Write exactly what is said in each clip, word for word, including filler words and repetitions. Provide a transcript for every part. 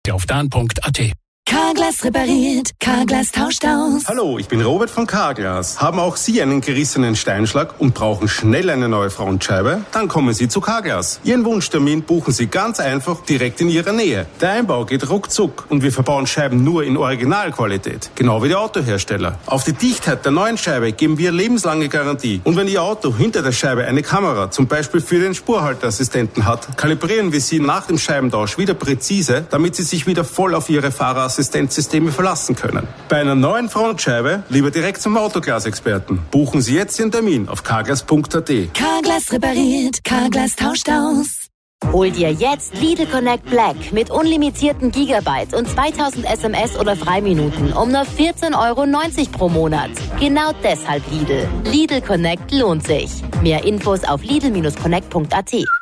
auf dan punkt a t. Carglass repariert, Carglass tauscht aus. Hallo, ich bin Robert von Carglass. Haben auch Sie einen gerissenen Steinschlag und brauchen schnell eine neue Frontscheibe? Dann kommen Sie zu Carglass. Ihren Wunschtermin buchen Sie ganz einfach direkt in Ihrer Nähe. Der Einbau geht ruckzuck und wir verbauen Scheiben nur in Originalqualität. Genau wie die Autohersteller. Auf die Dichtheit der neuen Scheibe geben wir lebenslange Garantie. Und wenn Ihr Auto hinter der Scheibe eine Kamera, zum Beispiel für den Spurhalteassistenten hat, kalibrieren wir Sie nach dem Scheibentausch wieder präzise, damit Sie sich wieder voll auf Ihre Fahrerassistenzsysteme verlassen können. Bei einer neuen Frontscheibe lieber direkt zum Autoglas-Experten. Buchen Sie jetzt Ihren Termin auf carglass punkt a t. Carglass repariert, Carglass tauscht aus. Hol dir jetzt Lidl Connect Black mit unlimitierten Gigabyte und zweitausend S M S oder Freiminuten um nur vierzehn Euro neunzig pro Monat. Genau deshalb Lidl. Lidl Connect lohnt sich. Mehr Infos auf lidl connect punkt a t.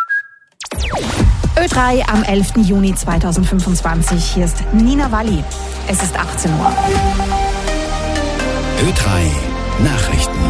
Ö drei am elften Juni zweitausendfünfundzwanzig. Hier ist Nina Walli. Es ist achtzehn Uhr. Ö drei Nachrichten.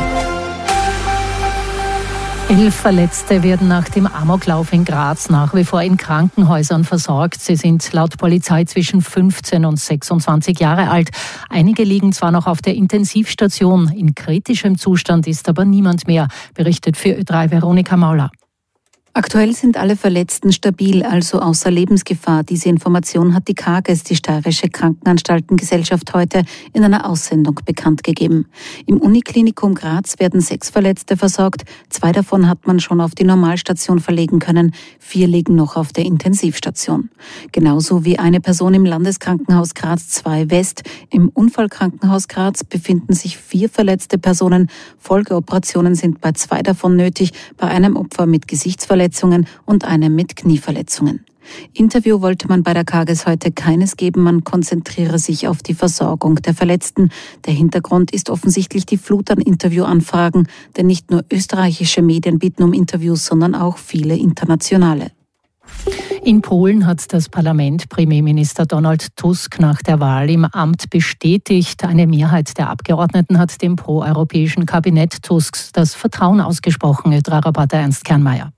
Elf Verletzte werden nach dem Amoklauf in Graz nach wie vor in Krankenhäusern versorgt. Sie sind laut Polizei zwischen fünfzehn und sechsundzwanzig Jahre alt. Einige liegen zwar noch auf der Intensivstation. In kritischem Zustand ist aber niemand mehr, berichtet für Ö drei Veronika Mauler. Aktuell sind alle Verletzten stabil, also außer Lebensgefahr. Diese Information hat die Kages, die Steirische Krankenanstaltengesellschaft, heute in einer Aussendung bekannt gegeben. Im Uniklinikum Graz werden sechs Verletzte versorgt. Zwei davon hat man schon auf die Normalstation verlegen können. Vier liegen noch auf der Intensivstation. Genauso wie eine Person im Landeskrankenhaus Graz zwei West. Im Unfallkrankenhaus Graz befinden sich vier verletzte Personen. Folgeoperationen sind bei zwei davon nötig, bei einem Opfer mit Gesichtsverletzungen und einem mit Knieverletzungen. Interview wollte man bei der Kages heute keines geben, man konzentriere sich auf die Versorgung der Verletzten. Der Hintergrund ist offensichtlich die Flut an Interviewanfragen, denn nicht nur österreichische Medien bieten um Interviews, sondern auch viele internationale. In Polen hat das Parlament Premierminister Donald Tusk nach der Wahl im Amt bestätigt. Eine Mehrheit der Abgeordneten hat dem proeuropäischen Kabinett Tusks das Vertrauen ausgesprochen, Ö drei Reporter Ernst Kernmeier.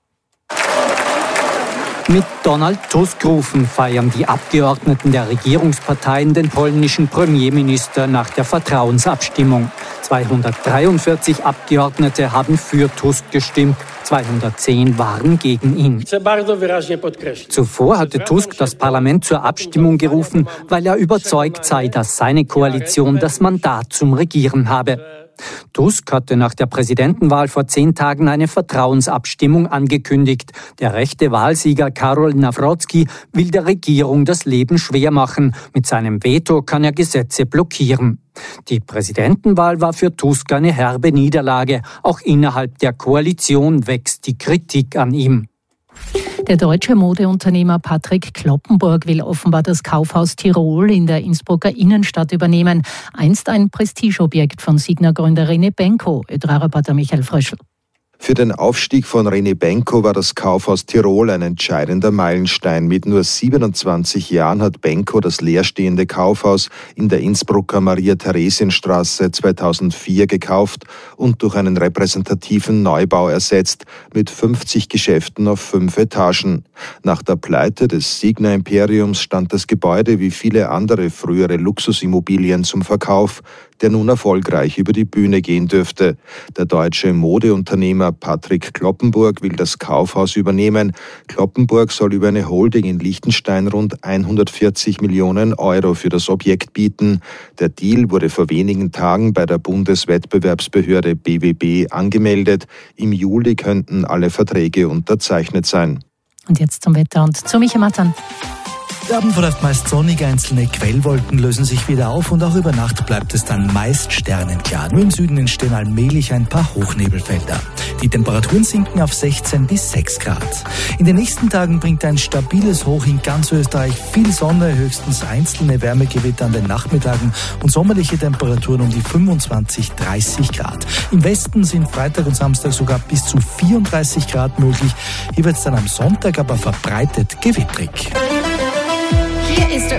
Mit Donald Tusk rufen feiern die Abgeordneten der Regierungsparteien den polnischen Premierminister nach der Vertrauensabstimmung. zweihundertdreiundvierzig Abgeordnete haben für Tusk gestimmt, zweihundertzehn waren gegen ihn. Zuvor hatte Tusk das Parlament zur Abstimmung gerufen, weil er überzeugt sei, dass seine Koalition das Mandat zum Regieren habe. Tusk hatte nach der Präsidentenwahl vor zehn Tagen eine Vertrauensabstimmung angekündigt. Der rechte Wahlsieger Karol Nawrocki will der Regierung das Leben schwer machen. Mit seinem Veto kann er Gesetze blockieren. Die Präsidentenwahl war für Tusk eine herbe Niederlage. Auch innerhalb der Koalition wächst die Kritik an ihm. Der deutsche Modeunternehmer Patrick Kloppenburg will offenbar das Kaufhaus Tirol in der Innsbrucker Innenstadt übernehmen. Einst ein Prestigeobjekt von Signa-Gründer René Benko, Ö drei Reporter Michael Fröschl. Für den Aufstieg von René Benko war das Kaufhaus Tirol ein entscheidender Meilenstein. Mit nur siebenundzwanzig Jahren hat Benko das leerstehende Kaufhaus in der Innsbrucker Maria-Theresien-Straße zweitausendvier gekauft und durch einen repräsentativen Neubau ersetzt, mit fünfzig Geschäften auf fünf Etagen. Nach der Pleite des Signa-Imperiums stand das Gebäude wie viele andere frühere Luxusimmobilien zum Verkauf, der nun erfolgreich über die Bühne gehen dürfte. Der deutsche Modeunternehmer Patrick Kloppenburg will das Kaufhaus übernehmen. Kloppenburg soll über eine Holding in Liechtenstein rund hundertvierzig Millionen Euro für das Objekt bieten. Der Deal wurde vor wenigen Tagen bei der Bundeswettbewerbsbehörde B W B angemeldet. Im Juli könnten alle Verträge unterzeichnet sein. Und jetzt zum Wetter und zu Michael Mattern. Der Abend verläuft meist sonnig, einzelne Quellwolken lösen sich wieder auf und auch über Nacht bleibt es dann meist sternenklar. Nur im Süden entstehen allmählich ein paar Hochnebelfelder. Die Temperaturen sinken auf sechzehn bis sechs Grad. In den nächsten Tagen bringt ein stabiles Hoch in ganz Österreich viel Sonne, höchstens einzelne Wärmegewitter an den Nachmittagen und sommerliche Temperaturen um die fünfundzwanzig, dreißig Grad. Im Westen sind Freitag und Samstag sogar bis zu vierunddreißig Grad möglich. Hier wird es dann am Sonntag aber verbreitet gewittrig. Hier ist der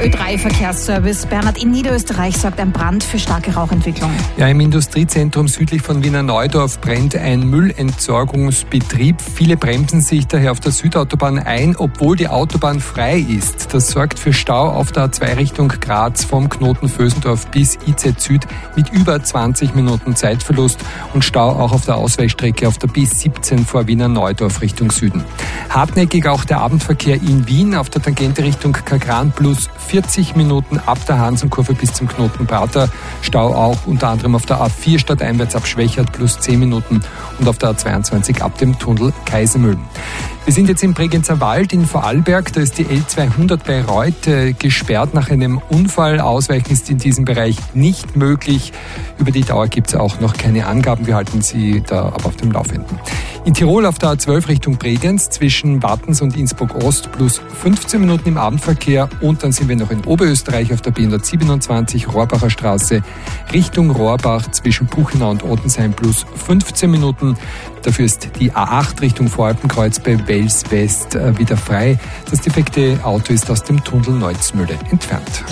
Der Ö drei Verkehrsservice Bernhard in Niederösterreich sorgt ein Brand für starke Rauchentwicklung. Ja, im Industriezentrum südlich von Wiener Neudorf brennt ein Müllentsorgungsbetrieb. Viele bremsen sich daher auf der Südautobahn ein, obwohl die Autobahn frei ist. Das sorgt für Stau auf der A zwei Richtung Graz vom Knoten Vösendorf bis I Z Süd mit über zwanzig Minuten Zeitverlust und Stau auch auf der Ausweichstrecke auf der B siebzehn vor Wiener Neudorf Richtung Süden. Hartnäckig auch der Abendverkehr in Wien auf der Tangente Richtung Kagran plus vierzig Minuten ab der Hansenkurve bis zum Knoten Prater. Stau auch unter anderem auf der A vier stadteinwärts ab Schwächert plus zehn Minuten und auf der A zweiundzwanzig ab dem Tunnel Kaisermühl. Wir sind jetzt im Bregenzer Wald in Vorarlberg. Da ist die L zweihundert bei Reute gesperrt nach einem Unfall. Ausweichen ist in diesem Bereich nicht möglich. Über die Dauer gibt es auch noch keine Angaben. Wir halten Sie da aber auf dem Laufenden. In Tirol auf der A zwölf Richtung Bregenz zwischen Wattens und Innsbruck Ost plus fünfzehn Minuten im Abendverkehr. Und dann sind wir noch in Oberösterreich auf der B hundertsiebenundzwanzig Rohrbacher Straße Richtung Rohrbach zwischen Puchenau und Ottensheim plus fünfzehn Minuten. Dafür ist die A acht Richtung Voralpenkreuz bei Wels West wieder frei. Das defekte Auto ist aus dem Tunnel Neuzmühle entfernt.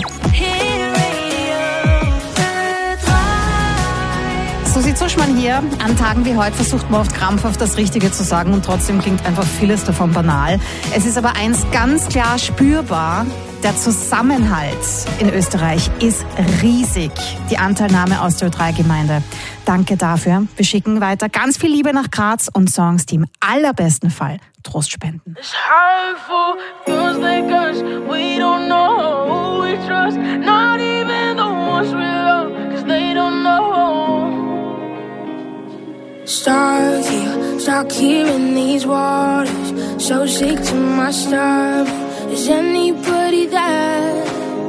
Susi Zuschmann hier. An Tagen wie heute versucht man oft krampfhaft das Richtige zu sagen und trotzdem klingt einfach vieles davon banal. Es ist aber eins ganz klar spürbar. Der Zusammenhalt in Österreich ist riesig. Die Anteilnahme aus der Ö drei Gemeinde. Danke dafür. Wir schicken weiter ganz viel Liebe nach Graz und Songs, die im allerbesten Fall Trost spenden. Stuck here, stuck here in these waters, so sick to my stomach. Is anybody there?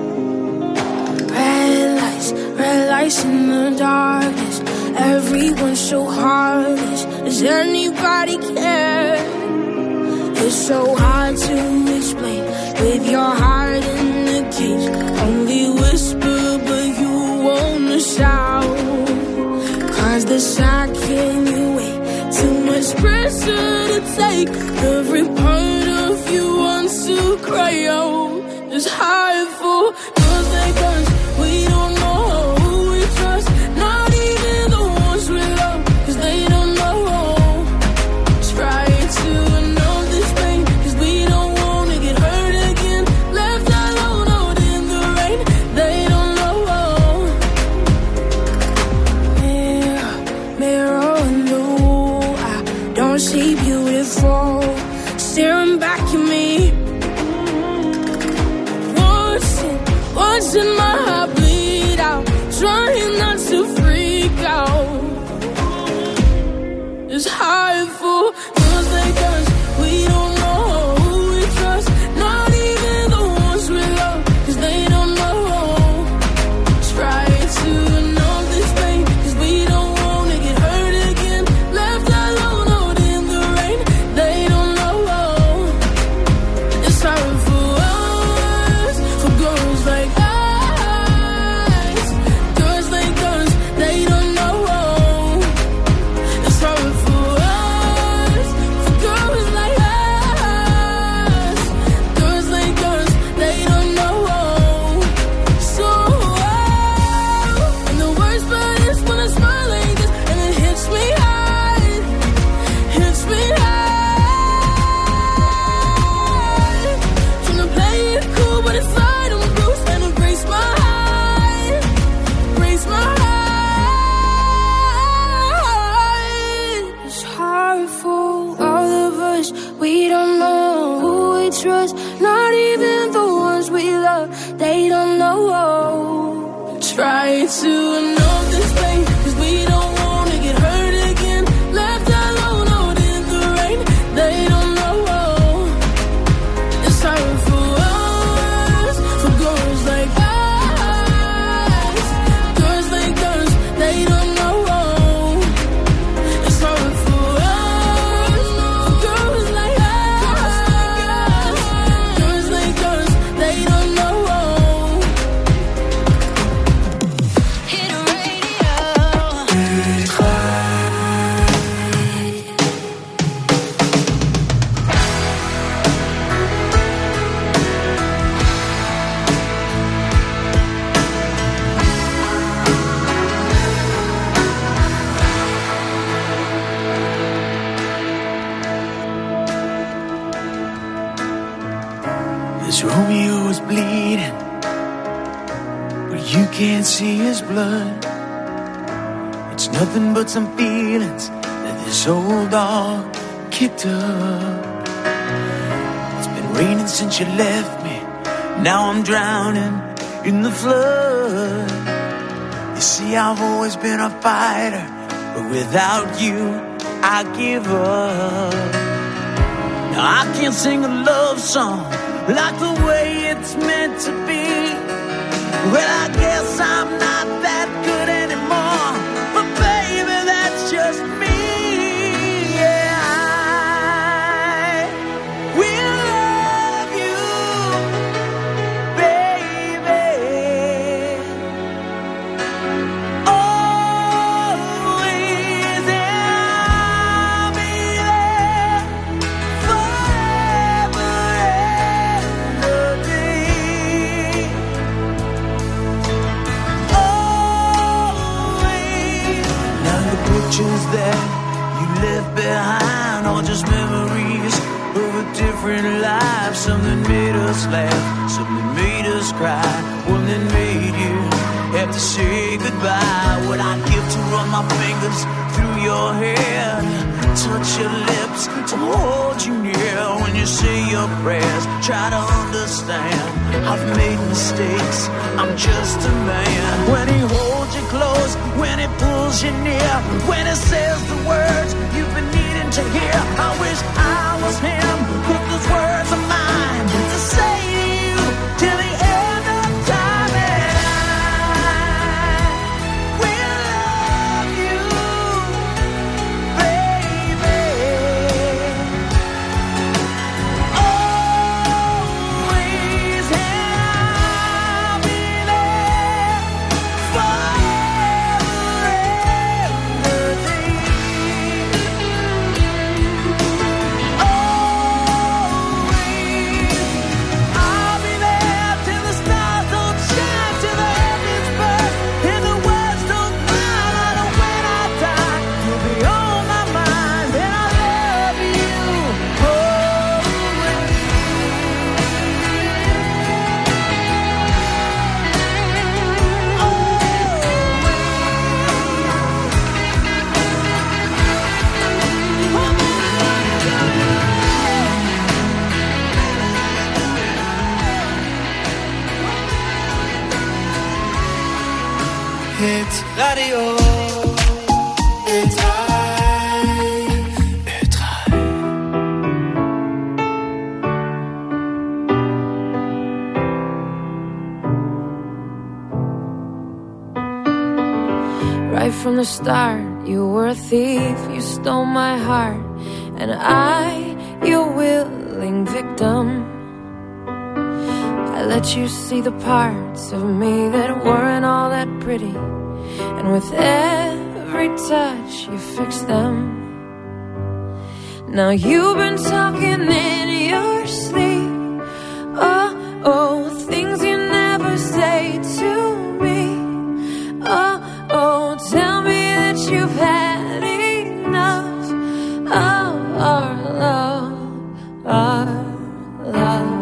Red lights, red lights in the darkness. Everyone's so heartless. Does anybody care? It's so hard to explain with your heart in the cage. Only whisper, but you wanna shout. Cause the sound can you wait? Too much pressure to take. Every part of you wants to cry out. It's hard for those like us. We don't know who we trust. Not even the ones we love. Cause they don't know. Try to know this pain. Cause we don't wanna get hurt again. Left alone out in the rain. They don't know. Mirror, mirror on the wall. I don't see beautiful. Staring back at me. Watching my heart bleed out, trying not to freak out. It's hard for those like us. We don't know who we trust, not even the ones we love, cause they don't know. Try to know this pain, cause we don't wanna get hurt again. Left alone out in the rain, they don't know. It's hard for us, for girls like us. Try to know this pain, cause we don't wanna get hurt again. Left alone out in the rain, they don't know. It's hard for us, for girls like us. Girls like us, they don't know. It's hard for us, for girls like us. Girls like us, they don't know. Hit a you can't see his blood. It's nothing but some feelings that this old dog kicked up. It's been raining since you left me. Now I'm drowning in the flood. You see, I've always been a fighter, but without you, I give up. Now I can't sing a love song like the way it's meant to be. Well, I guess I'm not that good anymore, but baby, that's just me. Yeah, I will love you, baby, always, and I'll be there forever and a day. Always. Now the pictures that you left behind are just memories of a different life. Something made us laugh, something made us cry, one that made you have to say goodbye. What I give to run my fingers through your hair, touch your lips, to hold you near. When you say your prayers, try to understand, I've made mistakes, I'm just a man. When he holds you close, when he pulls you near, when he says the words you've been needing to hear, I wish I was him, put those words of mine to say to you till the end of time. And I will love you, baby, always, and I'll be there forever and a day. Always, I'll be there till the stars don't shine, till the heavens burst, and the words don't cry. And when I die, you'll be on my mind, and I love you always. It's radio. It's high. It's high. Right from the start, you were a thief, you stole my heart, and I, your willing victim. I let you see the parts of me that weren't all that pretty, and with every touch you fixed them. Now you've been talking in your sleep, oh, oh, things you never say to me. Oh, oh, tell me that you've had enough of our love, our love.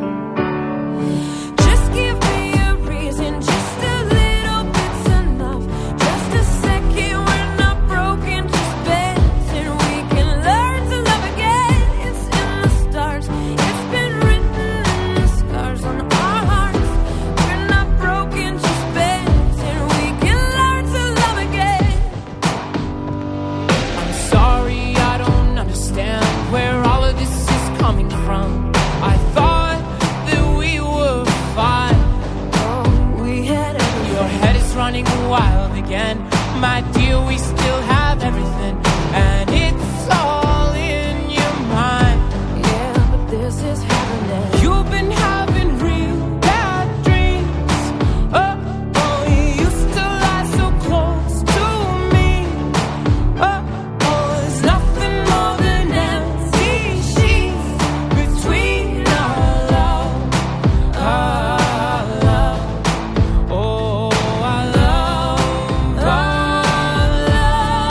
Just give me a reason, just a little bit's enough. Just a second, we're not broken, just bent, and we can learn to love again. It's in the stars, it's been written in the scars on our hearts. We're not broken, just bent, and we can learn to love again. I'm sorry, I don't understand where all of this is coming from. I thought that we were fine. Oh, we had everything. Your head is running wild again. My dear, we still have everything, and it's all in your mind. Yeah, but this is happening. You've been having real bad dreams. Oh, oh, you used to lie so close to me. Oh, oh, there's nothing more than empty sheets between our love, our love. Oh, our love, our love.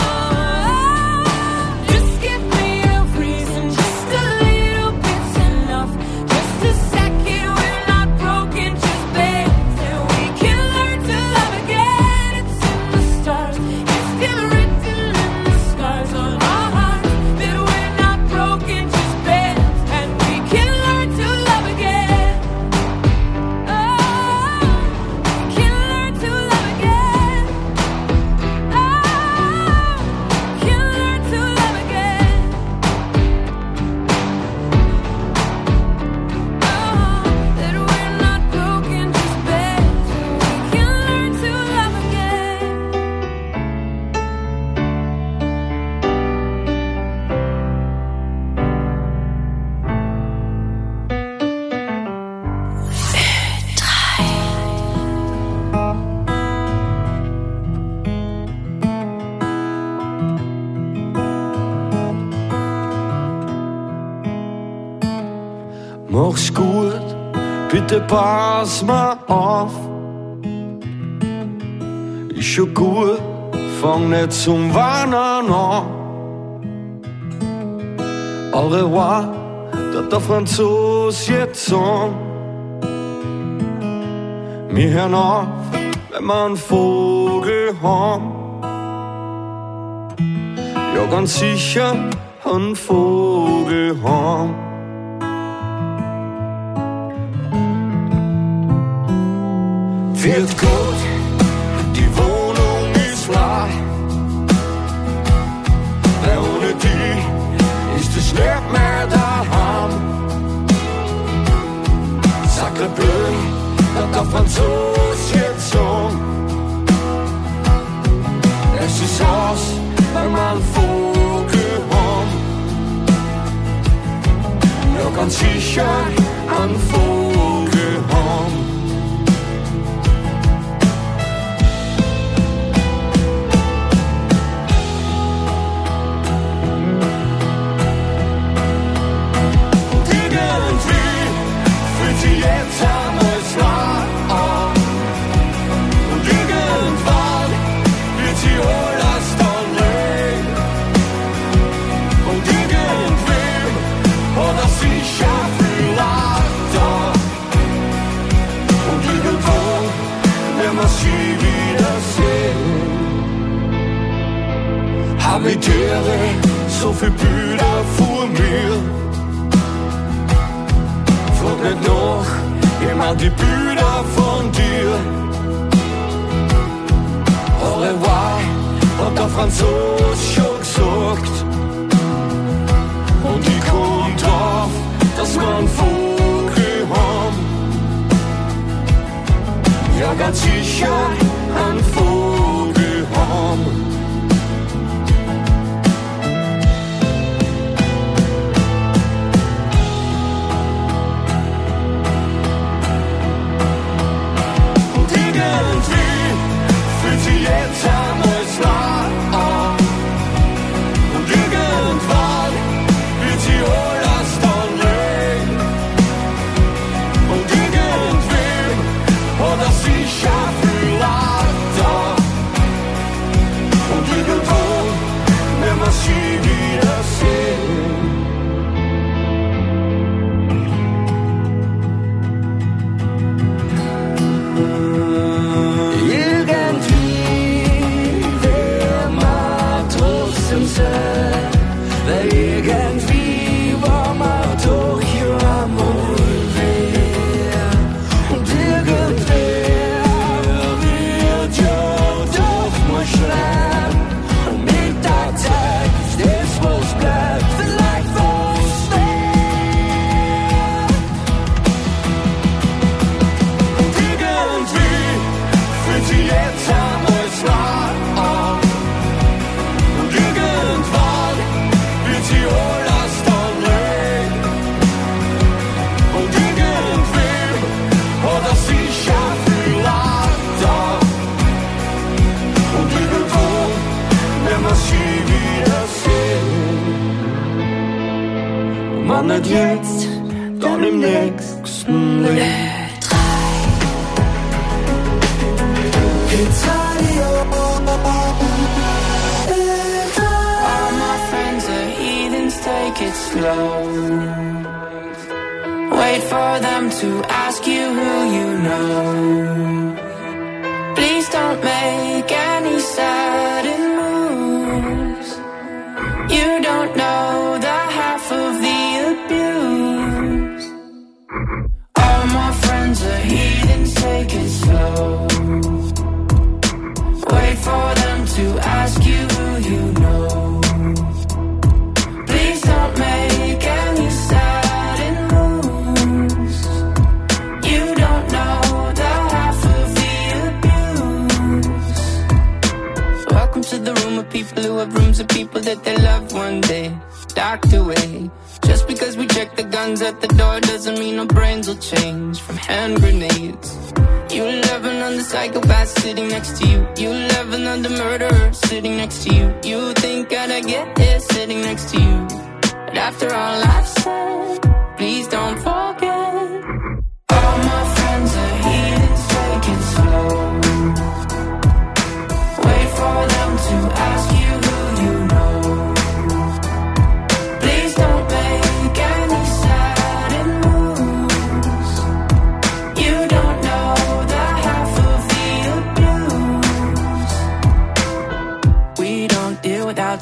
bitte pass mal auf. Ist schon gut, fang nicht zum Weinen an. Au revoir, dat der Franzos jetzt sagen. Wir hören auf, wenn wir einen Vogel haben. Ja, ganz sicher einen Vogel haben. Wird gut, die Wohnung ist frei. Weil ohne die ist es nicht mehr daheim. Sacre bleu, dat der Franzos jetzt sagen. Es ist aus, wenn wir einen Vogel haben. Ja, ganz sicher einen Vogel haben. Jetzt haben wir's wahr an. Und irgendwann wird sie alles dann leben. Und irgendwem hat er sicher viel Leid da. Und irgendwo werden wir sie wiedersehen. Habitiere so viel Bilder vor mir. Frag nicht noch, jemand die Bilder von dir. Au revoir, hat der Franzos schon gesagt. Und ich komm drauf, dass wir einen Vogel haben. Ja, ganz sicher einen Vogel haben. Jetzt haben wir's wahr an. Und irgendwann wird sie alles dann leben. Und irgendwem hat er sicher viel Leid da. Und irgendwo werden wir sie weil irgendwie war man doch hier einmal wer. Und irgendwer wird ja doch mal schreiben. Und mit der Zeit ist das, was bleibt, vielleicht was wert. Und irgendwie fühlt sie jetzt einmal wahr an. Und irgendwann wird sie alles dann leben. Und irgendwem hat er sicher viel Leid da. Und irgendwo werden wir sie wiedersehen. Und man nicht jetzt, dann im nächsten Leben. It's audio. All my friends are heathens, take it slow. Wait for them to ask you who you know. Please don't make any sudden moves. You don't know the half of the abuse. All my friends are heathens, take it slow. Wait for them to ask you who you know. Please don't make any sudden moves. You don't know the half of the abuse. Welcome to the room of people who have rooms of people that they loved one day docked away. Just because we check the guns at the door doesn't mean our brains will change from hand grenades. You love another psychopath sitting next to you. You love another murderer sitting next to you. You think I'd get here sitting next to you. But after all I've said, please don't forget. All my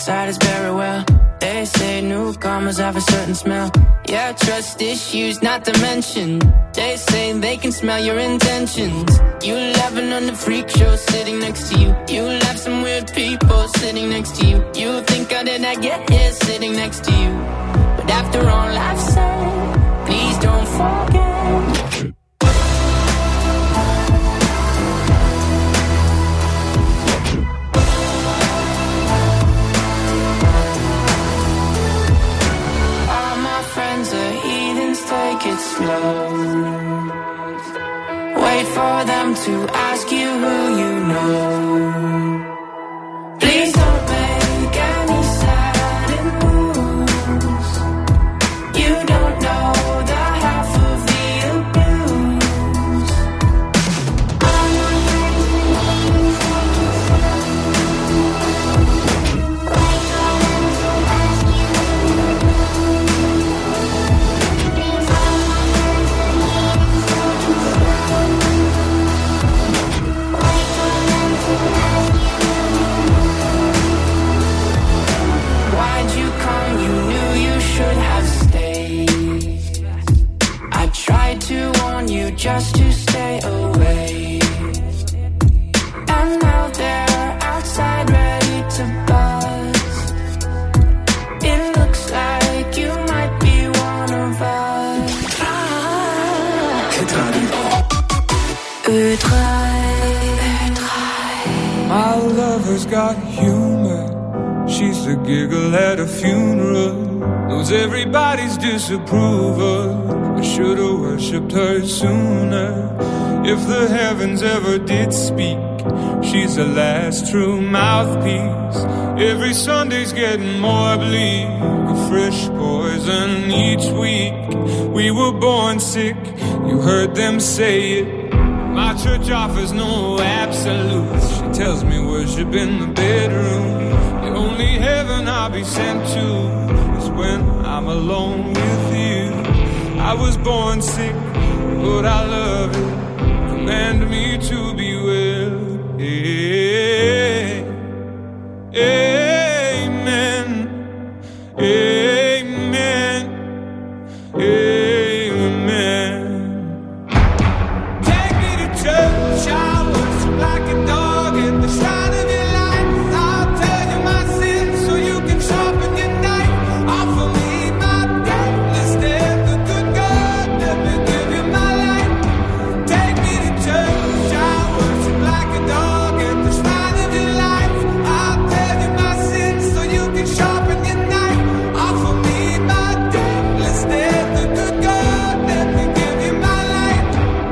outside is very well. They say newcomers have a certain smell. Yeah, trust issues not to mention. They say they can smell your intentions. You laughing on the freak show sitting next to you. You laugh some weird people sitting next to you. You think how did I get here sitting next to you? But after all I've said, please don't forget. Take it slow. Wait for them to ask you who you know. Please don't make any sudden moves. You don't know the half of the abuse. All my friends wait for them to ask you who you know. Why'd you come? You knew you should have stayed. I tried to warn you just to stay away. And now they're outside ready to bust. It looks like you might be one of us. My lover's got humor. She's the giggle at a funeral. Knows everybody's disapproval. I should've worshipped her sooner. If the heavens ever did speak, she's the last true mouthpiece. Every Sunday's getting more bleak. A fresh poison each week. We were born sick, you heard them say it. My church offers no absolutes. She tells me worship in the bedroom. The only heaven I'll be sent to is when I'm alone with you. I was born sick, but I love it. Command me to be well. Amen. Amen. Amen. Take me to church. I worship like a dog at the shrine of your light. I'll tell you my sins so you can sharpen your knife. Offer me my death instead. The good God, let me give you my life. Take me to church. I worship like a dog at the shrine of your life. I'll tell you my sins so you can sharpen your knife. Offer me my death instead. The good God, let me give you my life.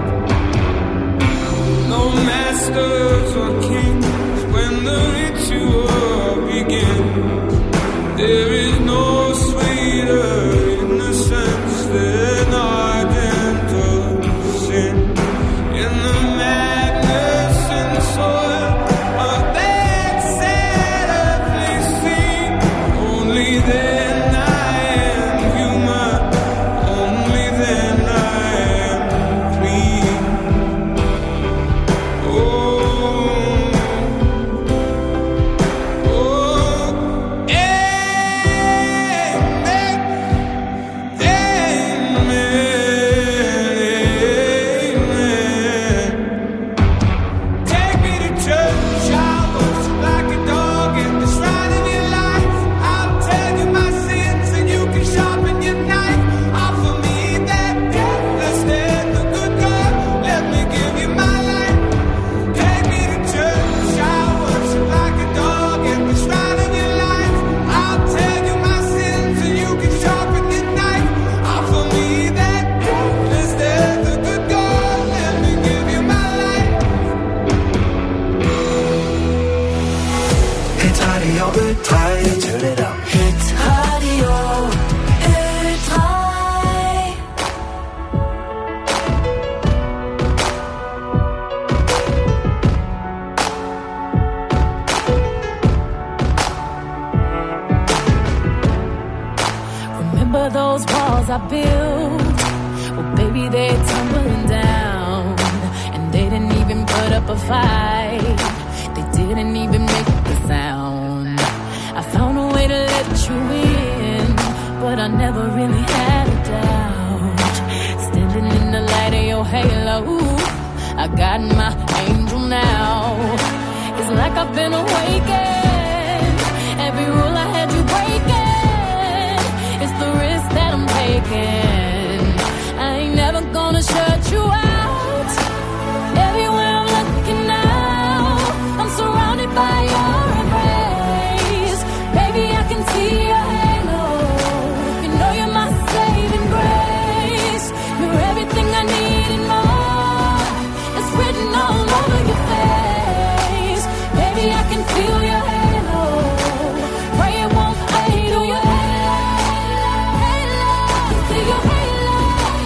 No masters or kings when the ritual begins. There is no sweeter innocence than ardent of sin. In the madness and soil of that sad earthly scene, only then I am human. Only then I am clean. Oh, oh, amen, amen, amen. Take me to church. I'll worship like a dog at the shrine of your life. I'll tell you my sins and you can sharpen your knife. Offer me that death instead. The good God, let me give you my life. Take me to church. I'll worship like a dog at the shrine of your life. I'll tell you my sins and you can sharpen your knife. Offer me that death instead. The good God, let me give you my life. Hit radio Ö drei, turn it up. Hit Radio Ö drei. Remember those walls I built? Well, baby, they're tumbling down. And they didn't even put up a fight. They didn't even make the sound. I found a you in, but I never really had a doubt. Standing in the light of your halo, I got my angel now. It's like I've been awakened. Every rule I had you breaking. It's the risk that I'm taking. I ain't never gonna shut you out. Everywhere I'm looking now, I'm surrounded by your embrace. Baby, I can see your halo. You know you're my saving grace. You're everything I need and more. It's written all over your face. Baby, I can feel your halo. Pray it won't fade away. See your halo.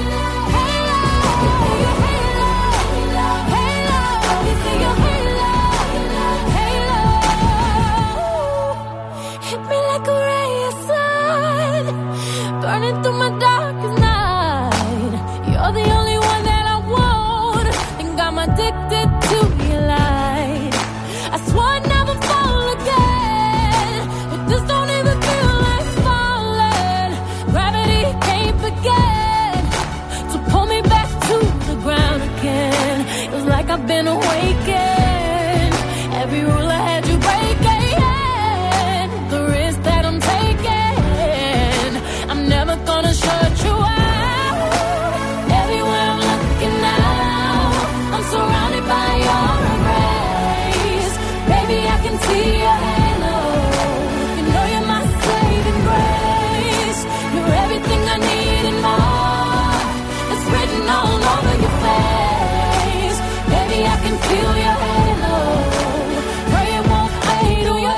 Hit me like a ray of sun, burning through my darkest night. You're the only one that I want, think I'm addicted to your light. I swore I'd never fall again, but this don't even feel like falling. Gravity can't begin to pull me back to the ground again. It's like I've been awakened. Every rule I had you breaking. The risk that I'm taking, I'm never gonna shut you out. Everywhere I'm looking now, I'm surrounded by your embrace. Baby, I can see your halo. You know you're my saving grace. You're everything I need and more. It's written all over your face. Baby, I can feel your halo. Pray it won't fade away.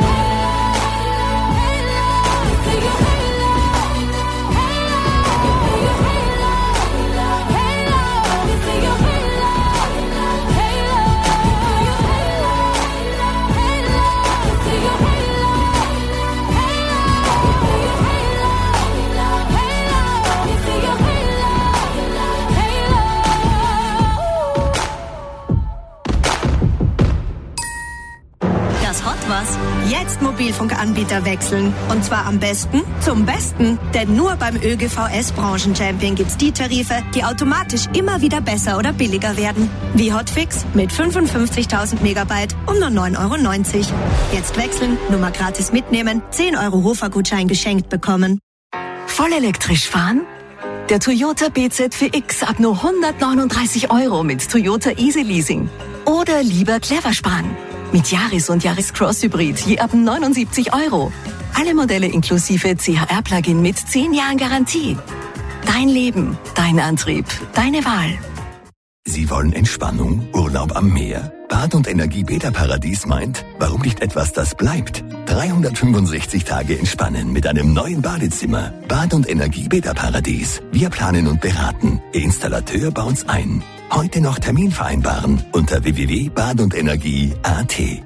Das Hot was? Jetzt Mobilfunkanbieter wechseln. Und zwar am besten zum Besten. Denn nur beim ÖGVS Branchenchampion gibt's die Tarife, die automatisch immer wieder besser oder billiger werden. Wie Hotfix mit fünfundfünfzigtausend Megabyte um nur neun Euro neunzig. Jetzt wechseln, Nummer gratis mitnehmen, zehn Euro Hofer-Gutschein geschenkt bekommen. Voll elektrisch fahren? Der Toyota B Z vier X ab nur hundertneununddreißig Euro mit Toyota Easy Leasing. Oder lieber clever sparen. Mit Yaris und Yaris Cross Hybrid je ab neunundsiebzig Euro. Alle Modelle inklusive C H R-Plugin mit zehn Jahren Garantie. Dein Leben, dein Antrieb, deine Wahl. Sie wollen Entspannung, Urlaub am Meer? Bad und Energie Beta Paradies meint, warum nicht etwas, das bleibt? dreihundertfünfundsechzig Tage entspannen mit einem neuen Badezimmer. Bad und Energie Beta Paradies. Wir planen und beraten. Ihr Installateur baut's ein. Heute noch Termin vereinbaren unter w w w punkt bad und energie punkt a t.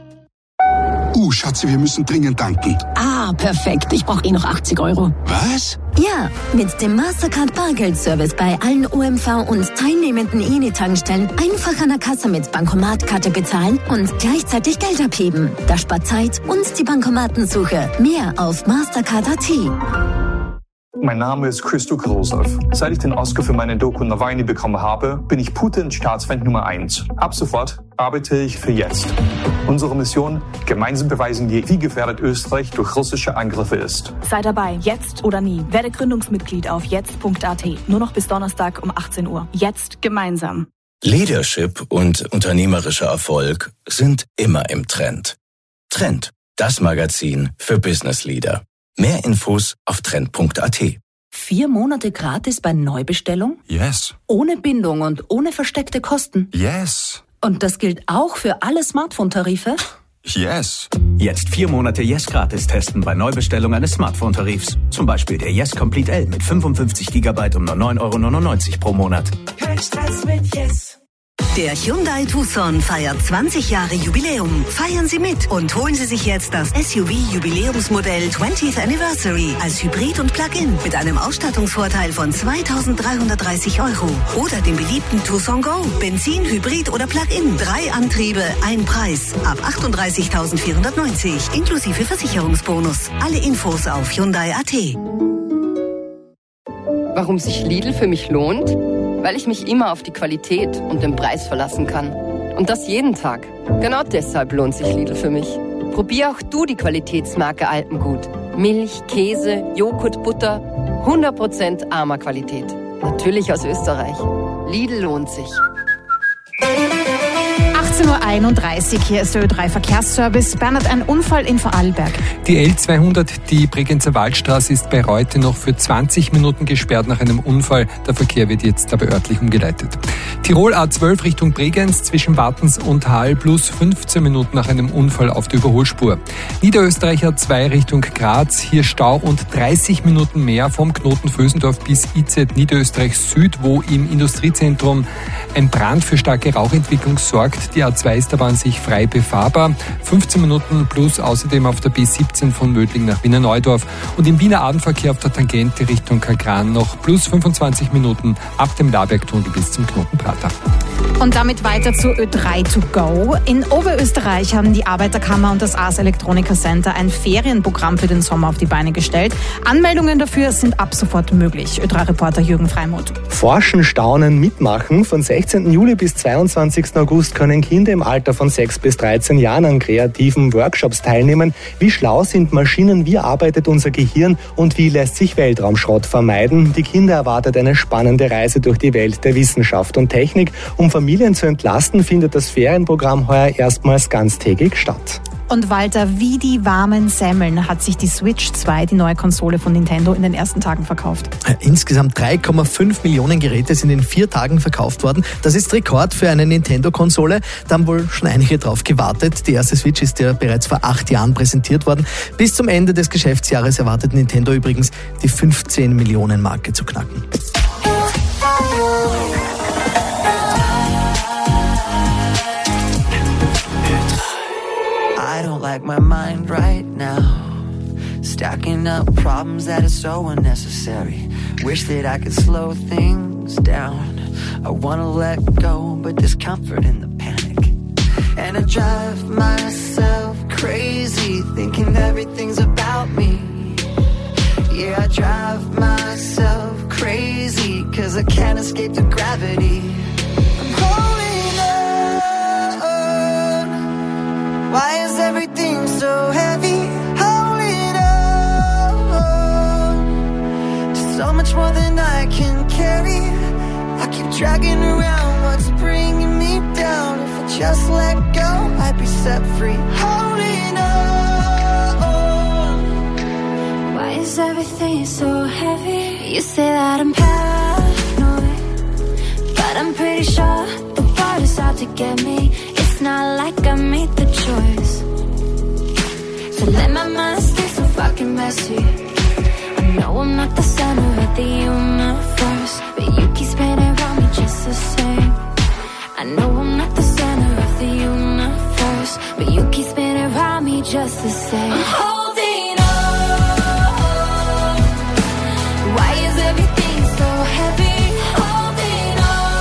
Uh, Schatzi, wir müssen dringend tanken. Ah, perfekt. Ich brauche eh noch achtzig Euro. Was? Ja, mit dem Mastercard Bargeldservice bei allen O M V und teilnehmenden I N I-Tankstellen einfach an der Kasse mit Bankomatkarte bezahlen und gleichzeitig Geld abheben. Das spart Zeit und die Bankomatensuche. Mehr auf mastercard punkt a t. Mein Name ist Christo Krosov. Seit ich den Oscar für meine Doku Nawalny bekommen habe, bin ich Putins Staatsfeind Nummer eins. Ab sofort arbeite ich für Jetzt. Unsere Mission: gemeinsam beweisen, wie gefährdet Österreich durch russische Angriffe ist. Sei dabei, jetzt oder nie. Werde Gründungsmitglied auf jetzt punkt a t. Nur noch bis Donnerstag um achtzehn Uhr. Jetzt gemeinsam. Leadership und unternehmerischer Erfolg sind immer im Trend. Trend, das Magazin für Business Leader. Mehr Infos auf trend punkt a t. Vier Monate gratis bei Neubestellung? Yes. Ohne Bindung und ohne versteckte Kosten? Yes. Und das gilt auch für alle Smartphone-Tarife? Yes. Jetzt vier Monate Yes gratis testen bei Neubestellung eines Smartphone-Tarifs. Zum Beispiel der Yes Complete L mit fünfundfünfzig Gigabyte um nur neun Euro neunundneunzig pro Monat. Kein Stress mit Yes. Der Hyundai Tucson feiert zwanzig Jahre Jubiläum. Feiern Sie mit und holen Sie sich jetzt das S U V-Jubiläumsmodell twentieth Anniversary als Hybrid und Plug-in mit einem Ausstattungsvorteil von zweitausenddreihundertdreißig Euro. Oder den beliebten Tucson Go. Benzin, Hybrid oder Plug-in. Drei Antriebe, ein Preis. Ab achtunddreißigtausendvierhundertneunzig inklusive Versicherungsbonus. Alle Infos auf Hyundai Punkt A T. Warum sich Lidl für mich lohnt? Weil ich mich immer auf die Qualität und den Preis verlassen kann. Und das jeden Tag. Genau deshalb lohnt sich Lidl für mich. Probier auch du die Qualitätsmarke Alpengut. Milch, Käse, Joghurt, Butter. hundert Prozent armer Qualität. Natürlich aus Österreich. Lidl lohnt sich. achtzehn Uhr einunddreißig, hier ist der Ö drei Verkehrsservice. Bernhard, ein Unfall in Vorarlberg. Die L zweihundert, die Bregenzer Waldstraße, ist bei Reute noch für zwanzig Minuten gesperrt nach einem Unfall. Der Verkehr wird jetzt aber örtlich umgeleitet. Tirol A zwölf Richtung Bregenz zwischen Wartens und Hall plus fünfzehn Minuten nach einem Unfall auf der Überholspur. Niederösterreich A zwei Richtung Graz, hier Stau und dreißig Minuten mehr vom Knoten Vösendorf bis I Z Niederösterreich Süd, wo im Industriezentrum ein Brand für starke Rauchentwicklung sorgt. Die A zwei ist aber an sich frei befahrbar. fünfzehn Minuten plus außerdem auf der B siebzehn von Mödling nach Wiener Neudorf und im Wiener Abendverkehr auf der Tangente Richtung Kagran noch plus fünfundzwanzig Minuten ab dem Labergtunnel bis zum Knoten Prater. Und damit weiter zu Ö drei to go. In Oberösterreich haben die Arbeiterkammer und das Ars Electronica Center ein Ferienprogramm für den Sommer auf die Beine gestellt. Anmeldungen dafür sind ab sofort möglich. Ö drei Reporter Jürgen Freimuth. Forschen, staunen, mitmachen. Von sechzehnten Juli bis zweiundzwanzigsten August können Kinder im Alter von sechs bis dreizehn Jahren an kreativen Workshops teilnehmen. Wie schlau sind Maschinen, wie arbeitet unser Gehirn und wie lässt sich Weltraumschrott vermeiden? Die Kinder erwartet eine spannende Reise durch die Welt der Wissenschaft und Technik. Um Familien zu entlasten, findet das Ferienprogramm heuer erstmals ganztägig statt. Und Walter, wie die warmen Semmeln hat sich die Switch zwei, die neue Konsole von Nintendo, in den ersten Tagen verkauft. Insgesamt drei Komma fünf Millionen Geräte sind in vier Tagen verkauft worden. Das ist Rekord für eine Nintendo-Konsole. Da haben wohl schon einige drauf gewartet. Die erste Switch ist ja bereits vor acht Jahren präsentiert worden. Bis zum Ende des Geschäftsjahres erwartet Nintendo übrigens, die fünfzehn Millionen Marke zu knacken. I don't like my mind right now. Stacking up problems that are so unnecessary. Wish that I could slow things down. I wanna let go, but there's comfort in the panic. And I drive myself crazy, thinking everything's about me. Yeah, I drive myself crazy, cause I can't escape the gravity. I'm holding on. Why is everything so heavy? Holding on to so much more than I can carry. I keep dragging around what's bringing me down. If I just let go, I'd be set free. Holding on. Why is everything so heavy? You say that I'm paranoid, but I'm pretty sure the world is out to get me. It's not like I made the choice to let my mind stay so fucking messy. I know I'm not the center of the universe, but you keep spinning around me just the same. I know I'm not the center of the universe, but you keep spinning around me just the same. I'm holding on. Why is everything so heavy? Holding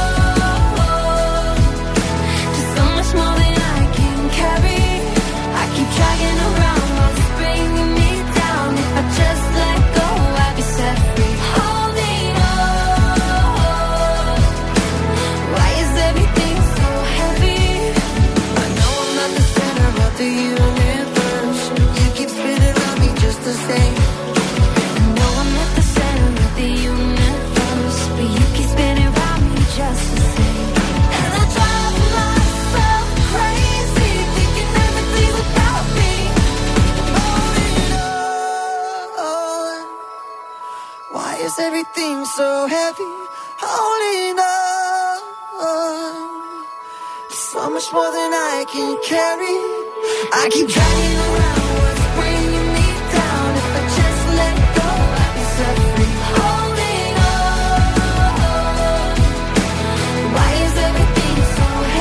on to so much more than I can carry. I keep dragging around what's bringing me down. If I just let go, I'd be set free. Holding on. Why is everything so heavy? I know I'm not the center of the universe. You keep spinning around me just the same. I know I'm not the center of the universe, but you keep spinning around me just the same. And I drive myself crazy, thinking everything's about me. Holding on. Why is everything so heavy? Holding on. So much more than I can carry. I keep dragging around what's bringing me down. If I just let go, I'd be set free. Holding on. Why is everything so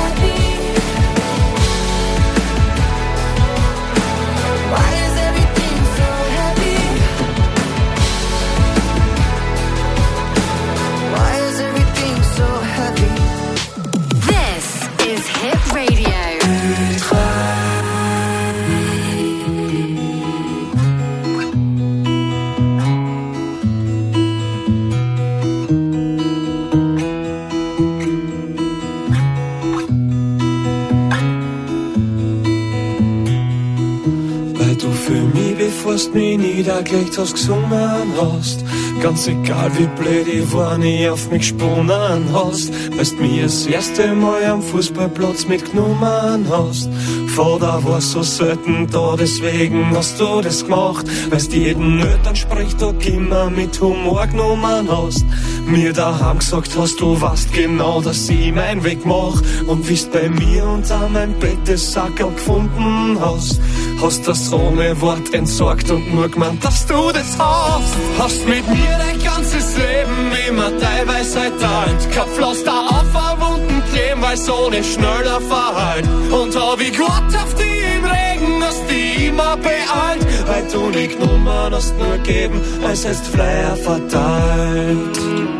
bevor du mich niedergelegt hast, gesungen hast. Ganz egal wie blöd ich war, nie auf mich gesponnen hast. Weil du mich das erste Mal am Fußballplatz mitgenommen hast. Vater war so selten da, deswegen hast du das gemacht. Weil du jeden Elternsprechtag immer mit Humor genommen hast. Mir daheim gesagt hast, du weißt genau, dass ich meinen Weg mach. Und wie's bei mir unter mein Bett das Sackerl gefunden hast. Hast das ohne Wort entsorgt und nur gemeint, dass du das hast. Hast mit mir dein ganzes Leben immer deine Weisheit teilt. Kein Pflaster auf verwunden kleben, weil's ohne schneller verheilt. Und hab ich gewartet auf die im Regen, hast die immer beeilt. Weil du nicht genommen hast, nur geben, als hättest Flyer verteilt.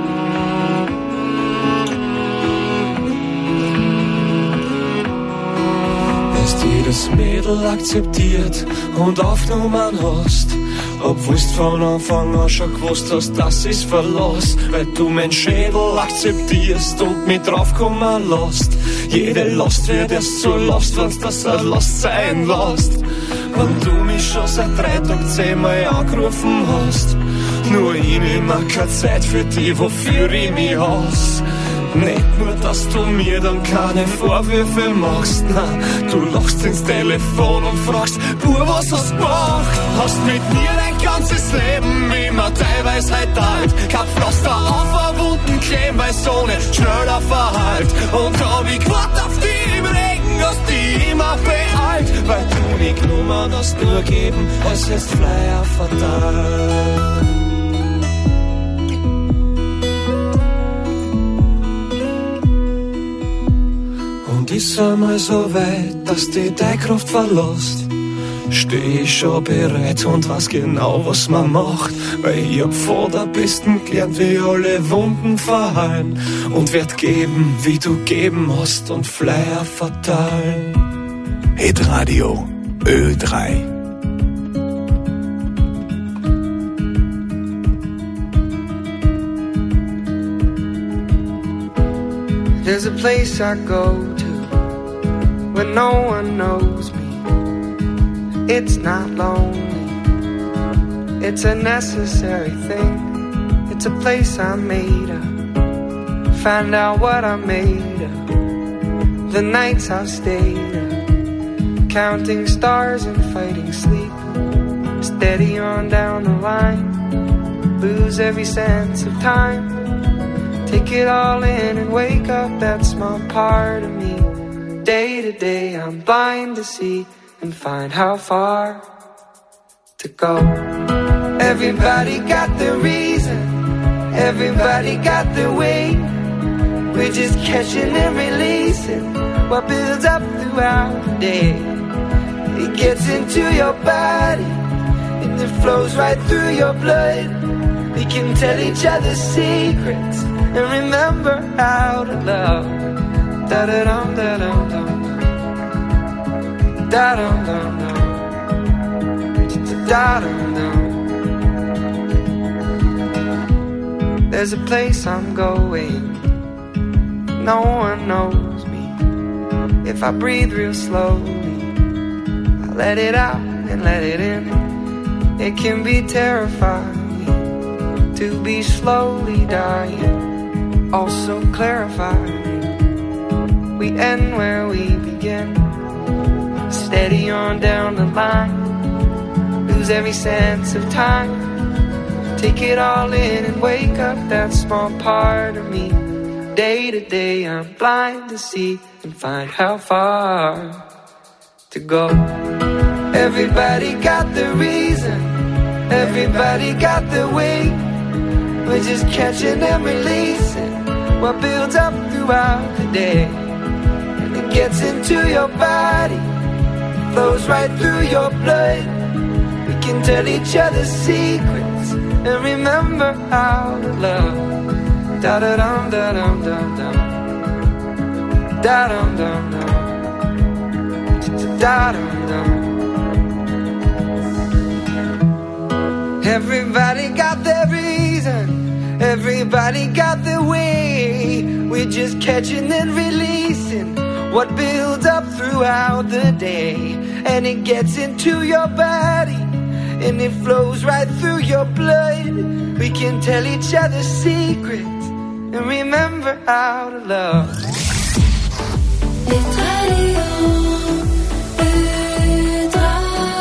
Jedes Mädel akzeptiert und aufgenommen hast, obwohl's von Anfang an schon gewusst hast, dass ich's verlass. Weil du mein Schädel akzeptierst und mich draufkommen lässt. Jede Last wird erst zur Last, wenn's das eine Last sein lässt. Wenn du mich schon seit drei Tagen zehnmal angerufen hast, nur ich nehm mir keine Zeit für die, wofür ich mich hasse. Nicht nur, dass du mir dann keine Vorwürfe machst, nein, du lachst ins Telefon und fragst, Bur, was hast du gemacht? Hast mit mir dein ganzes Leben immer deine Weisheit teilt. Kein Pflaster auf verwunden kleben, weil so nicht schneller verheilt. Und hab ich gewartet auf die im Regen, hast die immer beeilt. Weil du nicht genommen hast, nur geben, als hättest Flyer verteilt. Und ist einmal so weit, dass die deine Kraft verlässt. Steh ich schon bereit und weiß genau, was man macht. Weil ich hab vor der Besten gelernt, wie alle Wunden verheilen. Und werd geben, wie du geben hast und Flyer verteilen. Hitradio Ö drei. There's a place I go to when no one knows me. It's not lonely, it's a necessary thing. It's a place I made up, find out what I made of. The nights I've stayed up, counting stars and fighting sleep. Steady on down the line, lose every sense of time. Take it all in and wake up that small part of me. Day to day I'm blind to see and find how far to go. Everybody got their reason, everybody got their way. We're just catching and releasing what builds up throughout the day. It gets into your body and it flows right through your blood. We can tell each other secrets and remember how to love. Da da dum da dum dum, da dum dum dum, da dum dum. There's a place I'm going, no one knows me. If I breathe real slowly, I let it out and let it in. It can be terrifying to be slowly dying, also clarifying. We end where we begin, steady on down the line, lose every sense of time. Take it all in and wake up that small part of me. Day to day I'm blind to see and find how far to go. Everybody got the reason, everybody got the way. We're just catching and releasing what builds up throughout the day. And it gets into your body, flows right through your blood. We can tell each other secrets and remember how to love. Da da dum da dum dum dum, da dum dum dum, da dum dum. Everybody got their reason, everybody got their way. We're just catching and releasing what builds up throughout the day. And it gets into your body, and it flows right through your blood. We can tell each other secrets and remember how to love. Hit Radio Ö drei.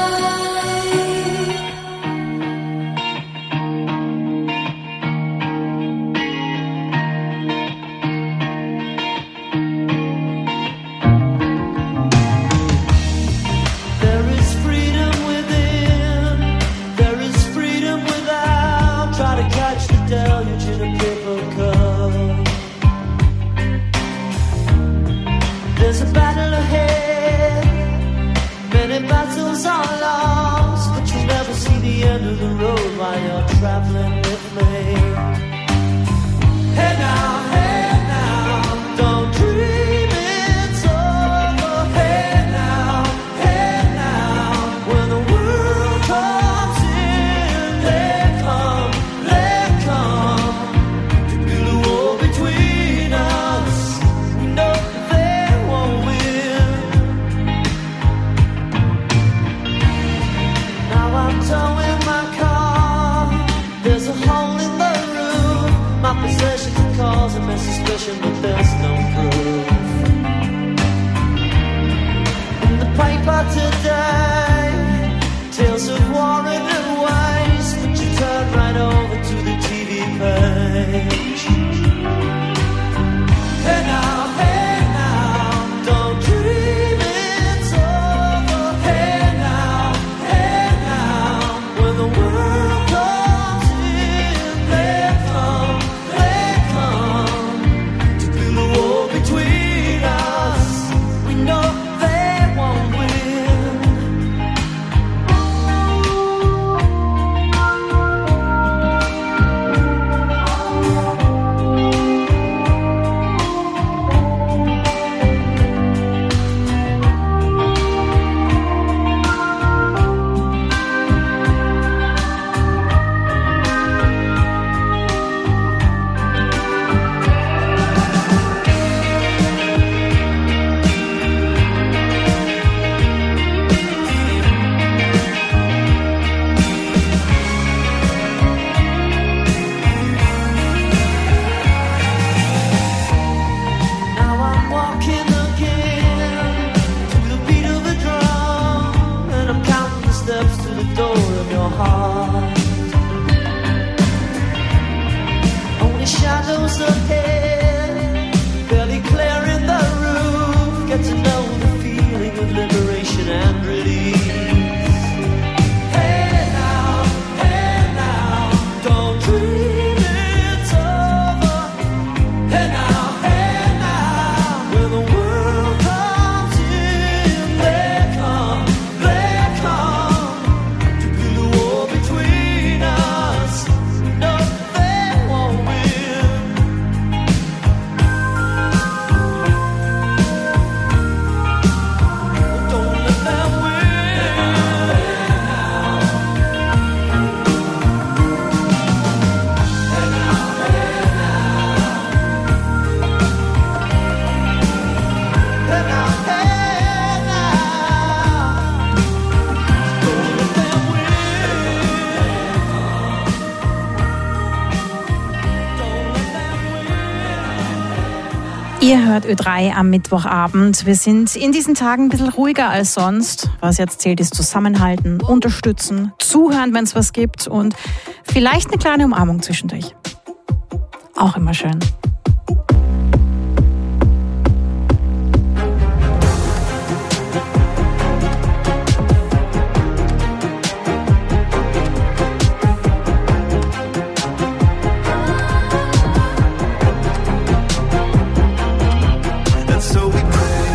There is freedom within, there is freedom without. Try to catch the deluge in a paper cup. There's a battle ahead, many battles are lost, but you'll never see the end of the road while you're traveling with me. Hey now, hey now, don't dream it's over. Hey now, hey now, when the world comes in, they come, they come to build a wall between us. We know they won't win. Now I'm towing my car. There's a hole in the roof. My possessions are causing me suspicion, but there's no proof. In the paper today, tales of war and waste, but you turn right over to the T V page. Hey now, hey now, don't dream it's over. Hey now, hey now, when the world comes in, they come, they come to build a wall between us. We know they won't win. Now I'm walking again to the beat of a drum, and I'm counting the steps to the door of your heart. Only shadows ahead, barely clearing the roof. Get to know the feeling of liberation and release. Hey now, hey now, don't dream it's over. Hey now, hey now, when the world comes in, they come, they come to build a wall between us. No, they won't win. Don't let them win. Hey now, hey now, don't let them win. Ihr hört Ö drei am Mittwochabend. Wir sind in diesen Tagen ein bisschen ruhiger als sonst. Was jetzt zählt, ist zusammenhalten, unterstützen, zuhören, wenn es was gibt und vielleicht eine kleine Umarmung zwischendurch. Auch immer schön. And so we pray.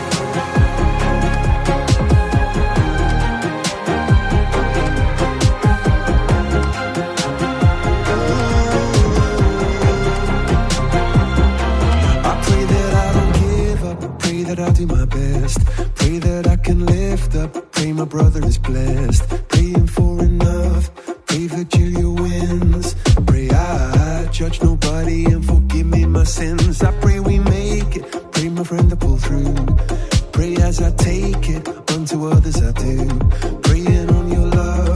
I pray that I don't give up. Pray that I'll do my best. Pray that I can lift up. Pray my brother is blessed. Praying for enough. Pray Virgilia wins. Pray I judge nobody and forgive me my sins. I pray we make it. Pray my friend to pull through. Pray as I take it. Unto others I do. Praying on your love. We pray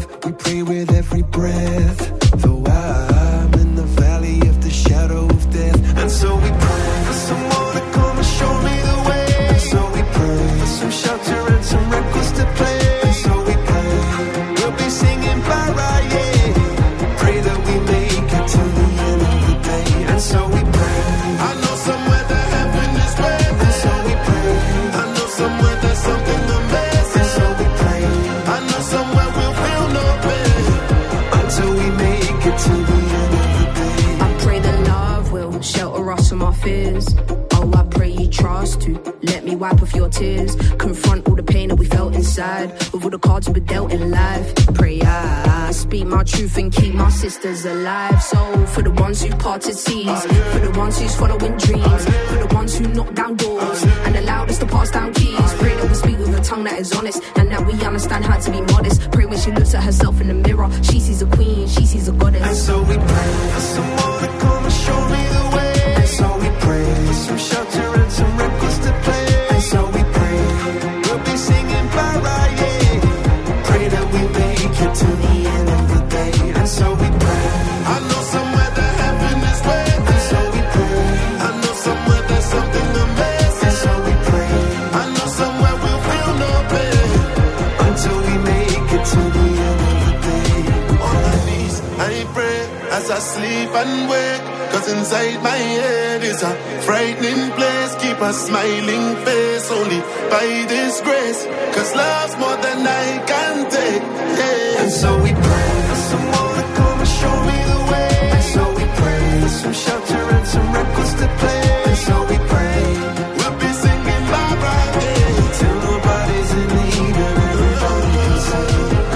pray with every breath. Though I'm in the valley of the shadow of death. And so we pray for someone to come and show me the way. And so we pray for some shelter and some records to play. And so we pray we'll be singing para, yeah. Pray that we make it to the end of the day. And so we pray. I know somewhere that heaven is waiting. And so we pray. I know somewhere there's something amazing. And so we pray. I know somewhere we'll feel no pain until we make it to the end of the day. I pray that love will shelter us from our fears. Oh, I pray you trust to let me wipe off your tears. Confront all the pain that we felt inside with all the cards we dealt in life. Pray I speak my truth and keep my sisters alive. So for the ones who parted seas, for the ones who's following dreams, for the ones who knock down doors and allowed us to pass down keys. Pray that we speak with a tongue that is honest and that we understand how to be modest. Pray when she looks at herself in the mirror, she sees a queen, she sees a goddess. And so we pray for someone to come and show me the way. And so we pray for some shelter and some records to play. And so we pray we'll be singing para, yeah. Pray that we make it to the end of the day. And so we pray. I know somewhere that heaven is waiting. And so we pray. I know somewhere there's something amazing. And so we pray. I know somewhere we'll feel no pain until we make it to the end of the day. On my knees, I pray as I sleep and wake. Cause inside my head is a frightening place. Keep a smiling face only by this grace. Cause love's more than I can take, yeah. And so we pray for someone to come and show me the way. And so we pray for some shelter and some records to play. And so we pray we'll be singing bye bye, yeah. Till nobody's in need and everybody can say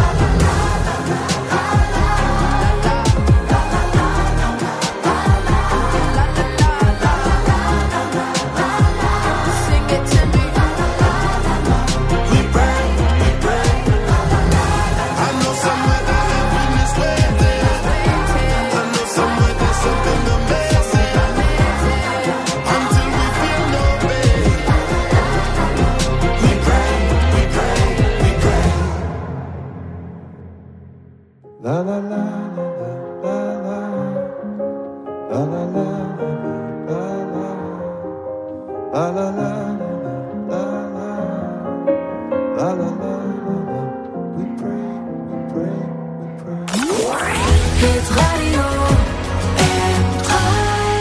la la la la la la la la la la la la la la la. We pray, we pray, we pray. Hit Radio M drei.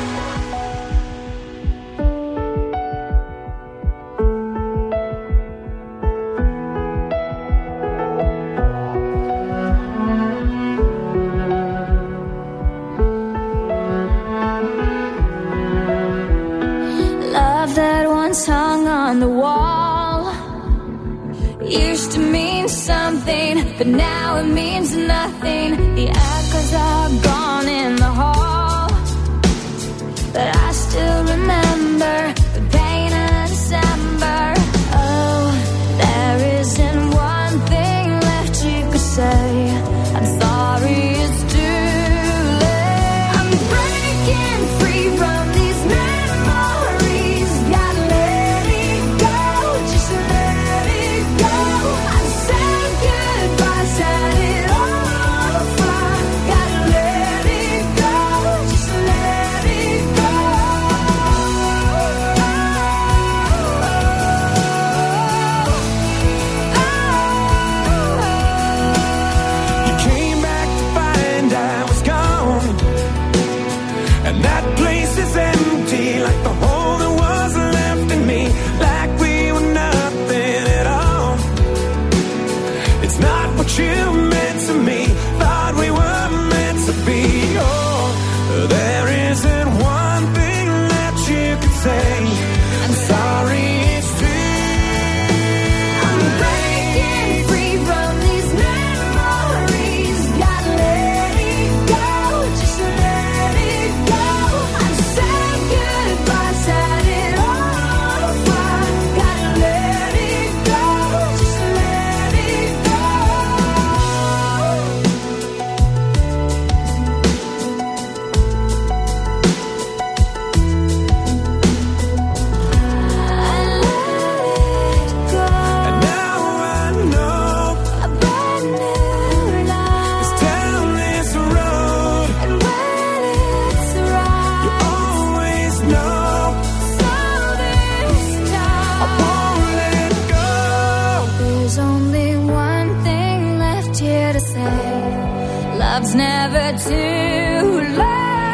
Love that once hung on the wall used to mean something, but now it means nothing. The echoes are gone in the hall, but I still remember the pain of December. Oh, there isn't one thing left you could say. I'm sorry, it's too late. I'm breaking free from these memories. Gotta let it go, just let it go. I said goodbye, set it all on fire. Gotta let love's never too late.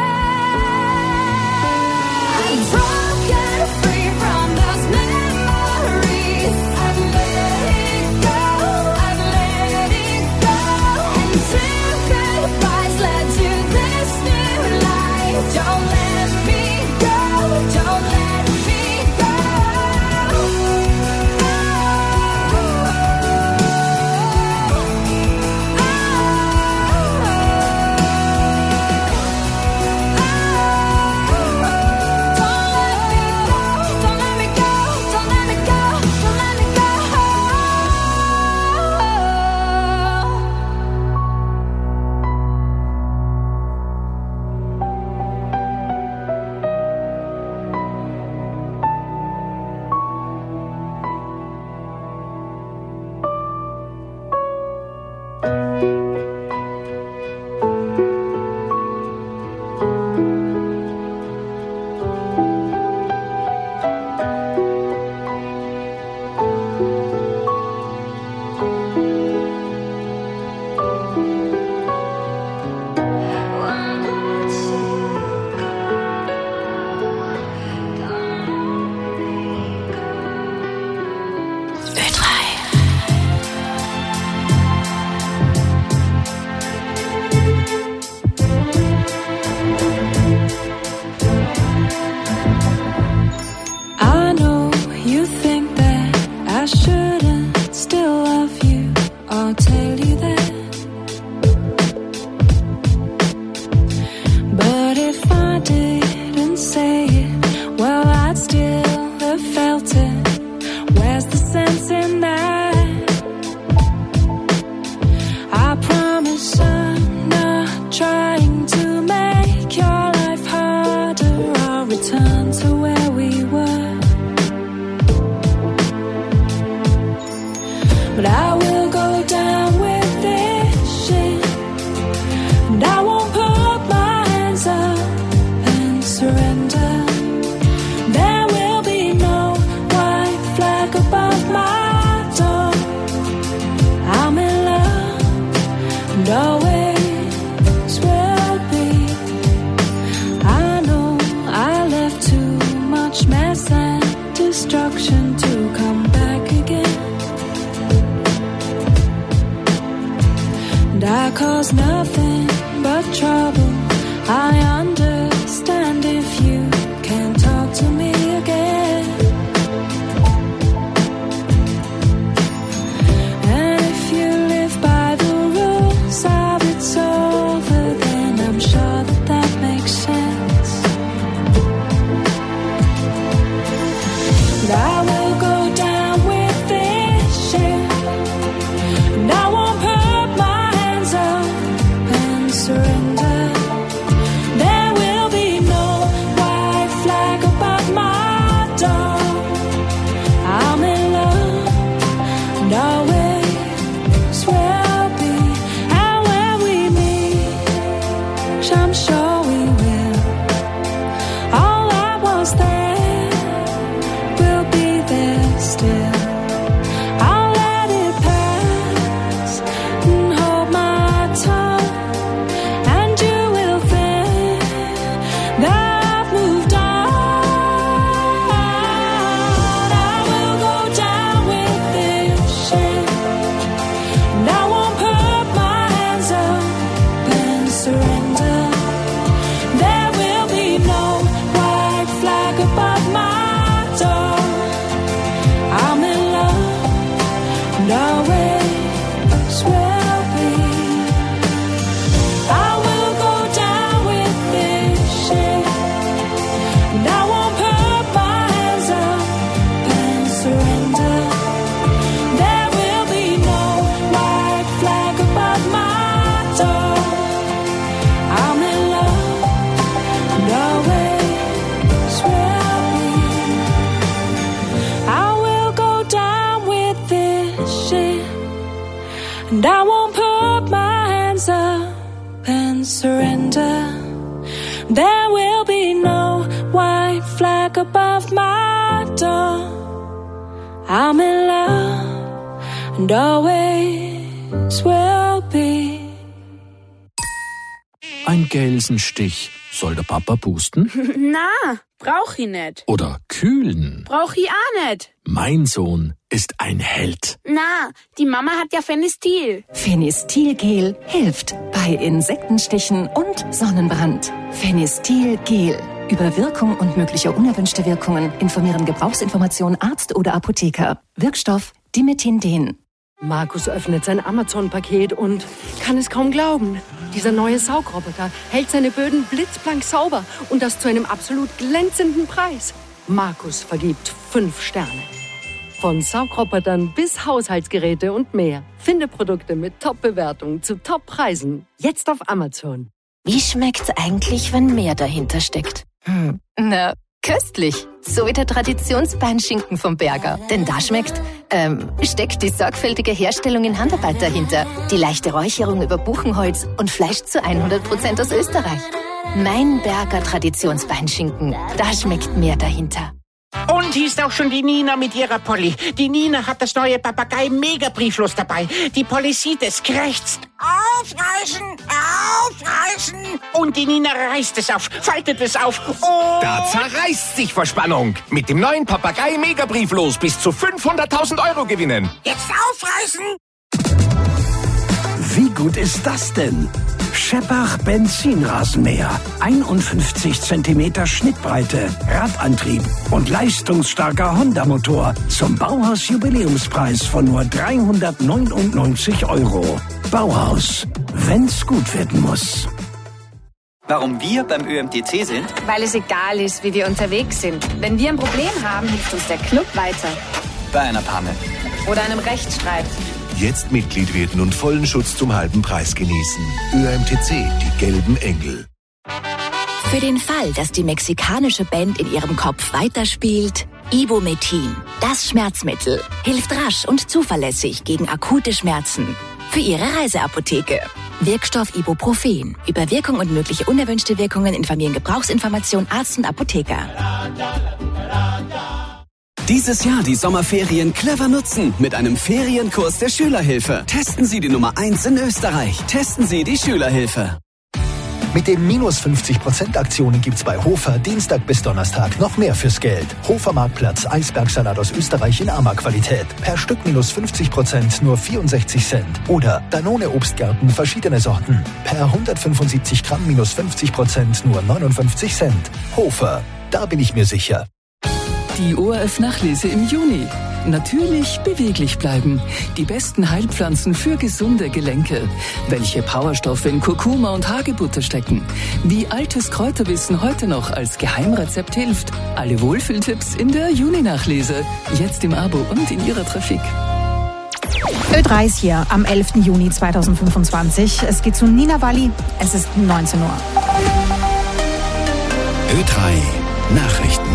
I'm broken free from those memories. I've let it go, I've let it go. And two goodbyes led to this new life. Don't let me go, don't let me go. And I won't put my hands up and surrender. There will be no white flag above my door. I'm in love and always will be. ein Gelsenstich. Soll der Papa pusten? Na, brauch ich nicht. Oder kühlen? Brauch ich auch nicht. Mein Sohn ist ein Held. Na, die Mama hat ja Fenistil. Fenistil-Gel hilft bei Insektenstichen und Sonnenbrand. Fenistil-Gel. Über Wirkung und mögliche unerwünschte Wirkungen informieren Gebrauchsinformation Arzt oder Apotheker. Wirkstoff Dimethinden. Markus öffnet sein Amazon-Paket und kann es kaum glauben. Dieser neue Saugroboter hält seine Böden blitzblank sauber und das zu einem absolut glänzenden Preis. Markus vergibt fünf Sterne. Von Saugrobotern bis Haushaltsgeräte und mehr. Finde Produkte mit Top-Bewertungen zu Top-Preisen. Jetzt auf Amazon. Wie schmeckt's eigentlich, wenn mehr dahinter steckt? Hm, na, köstlich. So wie der Traditionsbeinschinken vom Berger. Denn da schmeckt, ähm, steckt die sorgfältige Herstellung in Handarbeit dahinter. Die leichte Räucherung über Buchenholz und Fleisch zu hundert Prozent aus Österreich. Mein Berger Traditionsbeinschinken. Da schmeckt mehr dahinter. Und hier ist auch schon die Nina mit ihrer Polly. Die Nina hat das neue Papagei-Mega-Brieflos dabei. Die Polly sieht es, krächzt. Aufreißen, aufreißen. Und die Nina reißt es auf, faltet es auf. Oh. Da zerreißt sich vor Spannung. Mit dem neuen Papagei-Mega-Brieflos bis zu fünfhunderttausend Euro gewinnen. Jetzt aufreißen. Wie gut ist das denn? Scheppach Benzinrasenmäher. einundfünfzig Zentimeter Schnittbreite, Radantrieb und leistungsstarker Honda-Motor zum Bauhaus-Jubiläumspreis von nur dreihundertneunundneunzig Euro. Bauhaus, wenn's gut werden muss. Warum wir beim Ö M T C sind? Weil es egal ist, wie wir unterwegs sind. Wenn wir ein Problem haben, hilft uns der Club weiter. Bei einer Panne. Oder einem Rechtsstreit. Jetzt Mitglied werden und vollen Schutz zum halben Preis genießen. Ö M T C, die gelben Engel. Für den Fall, dass die mexikanische Band in ihrem Kopf weiterspielt, Ibumetin, das Schmerzmittel, hilft rasch und zuverlässig gegen akute Schmerzen. Für Ihre Reiseapotheke. Wirkstoff Ibuprofen. Über Wirkung und mögliche unerwünschte Wirkungen informieren Gebrauchsinformation Arzt und Apotheker. Dieses Jahr die Sommerferien clever nutzen mit einem Ferienkurs der Schülerhilfe. Testen Sie die Nummer eins in Österreich. Testen Sie die Schülerhilfe. Mit den minus fünfzig Prozent Aktionen gibt's bei Hofer Dienstag bis Donnerstag noch mehr fürs Geld. Hofer Marktplatz Eisbergsalat aus Österreich in Ama-Qualität. Per Stück minus fünfzig Prozent nur vierundsechzig Cent. Oder Danone Obstgarten verschiedene Sorten. Per hundertfünfundsiebzig Gramm minus fünfzig Prozent nur neunundfünfzig Cent. Hofer, da bin ich mir sicher. Die O R F-Nachlese im Juni. Natürlich beweglich bleiben. Die besten Heilpflanzen für gesunde Gelenke. Welche Powerstoffe in Kurkuma und Hagebutter stecken. Wie altes Kräuterwissen heute noch als Geheimrezept hilft. Alle Wohlfühltipps in der Juni-Nachlese. Jetzt im Abo und in Ihrer Trafik. Ö drei ist hier am elften Juni zweitausendfünfundzwanzig. Es geht zu Nina Walli. Es ist neunzehn Uhr. Ö drei Nachrichten.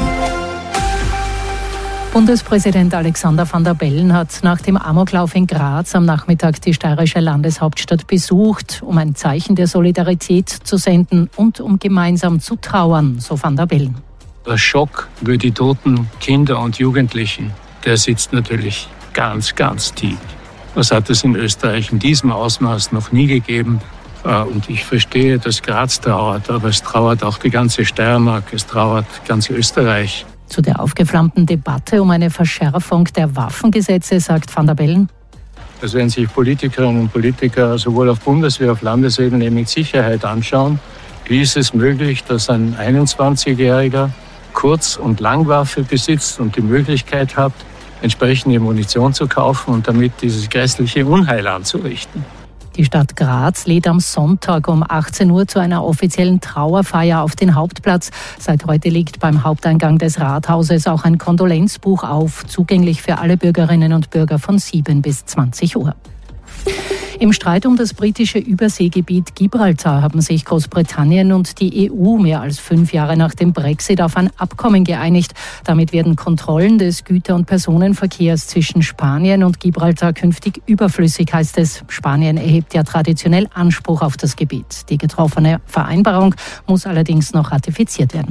Bundespräsident Alexander Van der Bellen hat nach dem Amoklauf in Graz am Nachmittag die steirische Landeshauptstadt besucht, um ein Zeichen der Solidarität zu senden und um gemeinsam zu trauern, so Van der Bellen. Der Schock über die toten Kinder und Jugendlichen, der sitzt natürlich ganz, ganz tief. Das hat es in Österreich in diesem Ausmaß noch nie gegeben. Und ich verstehe, dass Graz trauert, aber es trauert auch die ganze Steiermark, es trauert ganz Österreich. Zu der aufgeflammten Debatte um eine Verschärfung der Waffengesetze sagt Van der Bellen: Das werden sich Politikerinnen und Politiker sowohl auf Bundes- wie auf Landesebene mit Sicherheit anschauen. Wie ist es möglich, dass ein einundzwanzigjähriger Kurz- und Langwaffe besitzt und die Möglichkeit hat, entsprechende Munition zu kaufen und damit dieses grässliche Unheil anzurichten? Die Stadt Graz lädt am Sonntag um achtzehn Uhr zu einer offiziellen Trauerfeier auf den Hauptplatz. Seit heute liegt beim Haupteingang des Rathauses auch ein Kondolenzbuch auf, zugänglich für alle Bürgerinnen und Bürger von sieben bis zwanzig Uhr. Im Streit um das britische Überseegebiet Gibraltar haben sich Großbritannien und die E U mehr als fünf Jahre nach dem Brexit auf ein Abkommen geeinigt. Damit werden Kontrollen des Güter- und Personenverkehrs zwischen Spanien und Gibraltar künftig überflüssig, heißt es. Spanien erhebt ja traditionell Anspruch auf das Gebiet. Die getroffene Vereinbarung muss allerdings noch ratifiziert werden.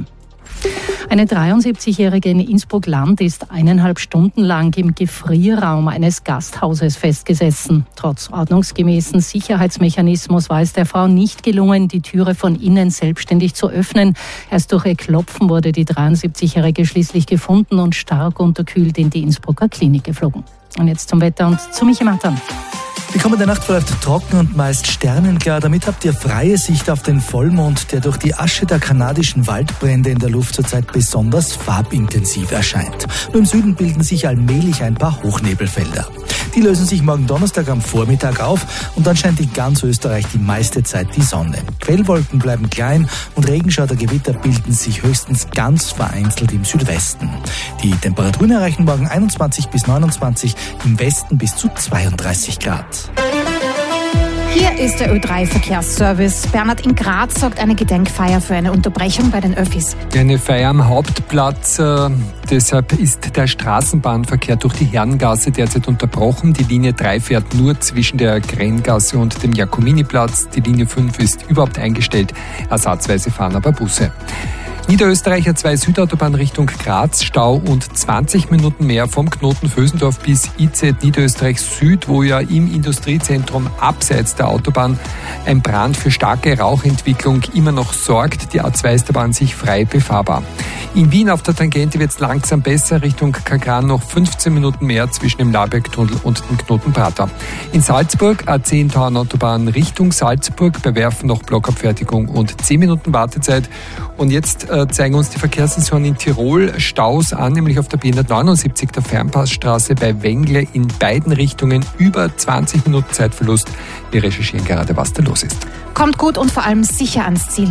Eine dreiundsiebzigjährige in Innsbruck-Land ist eineinhalb Stunden lang im Gefrierraum eines Gasthauses festgesessen. Trotz ordnungsgemäßen Sicherheitsmechanismus war es der Frau nicht gelungen, die Türe von innen selbstständig zu öffnen. Erst durch ihr Klopfen wurde die dreiundsiebzigjährige schließlich gefunden und stark unterkühlt in die Innsbrucker Klinik geflogen. Und jetzt zum Wetter und zu Michi Matan. Die kommende Nacht verläuft trocken und meist sternenklar. Damit habt ihr freie Sicht auf den Vollmond, der durch die Asche der kanadischen Waldbrände in der Luft zurzeit besonders farbintensiv erscheint. Nur im Süden bilden sich allmählich ein paar Hochnebelfelder. Die lösen sich morgen Donnerstag am Vormittag auf und dann scheint in ganz Österreich die meiste Zeit die Sonne. Quellwolken bleiben klein und Regenschaudergewitter bilden sich höchstens ganz vereinzelt im Südwesten. Die Temperaturen erreichen morgen einundzwanzig bis neunundzwanzig, im Westen bis zu zweiunddreißig Grad. Hier ist der Ö drei Verkehrsservice. Bernhard, in Graz sorgt eine Gedenkfeier für eine Unterbrechung bei den Öffis. Eine Feier am Hauptplatz. Äh, deshalb ist der Straßenbahnverkehr durch die Herrengasse derzeit unterbrochen. Die Linie drei fährt nur zwischen der Krengasse und dem Jakominiplatz. Die Linie fünf ist überhaupt eingestellt. Ersatzweise fahren aber Busse. Niederösterreicher zwei Südautobahn Richtung Graz, Stau und zwanzig Minuten mehr vom Knoten Vösendorf bis I Z Niederösterreich Süd, wo ja im Industriezentrum abseits der Autobahn ein Brand für starke Rauchentwicklung immer noch sorgt. Die A zwei ist aber an sich frei befahrbar. In Wien auf der Tangente wird es langsam besser, Richtung Kagran noch fünfzehn Minuten mehr zwischen dem Labergtunnel und dem Knoten Prater. In Salzburg A zehn Tauernautobahn Richtung Salzburg, bei Werfen noch Blockabfertigung und zehn Minuten Wartezeit. Und jetzt äh, zeigen uns die Verkehrssensoren in Tirol Staus an, nämlich auf der B hundertneunundsiebzig, der Fernpassstraße bei Wengle in beiden Richtungen über zwanzig Minuten Zeitverlust. Wir recherchieren gerade, was da los ist. Kommt gut und vor allem sicher ans Ziel.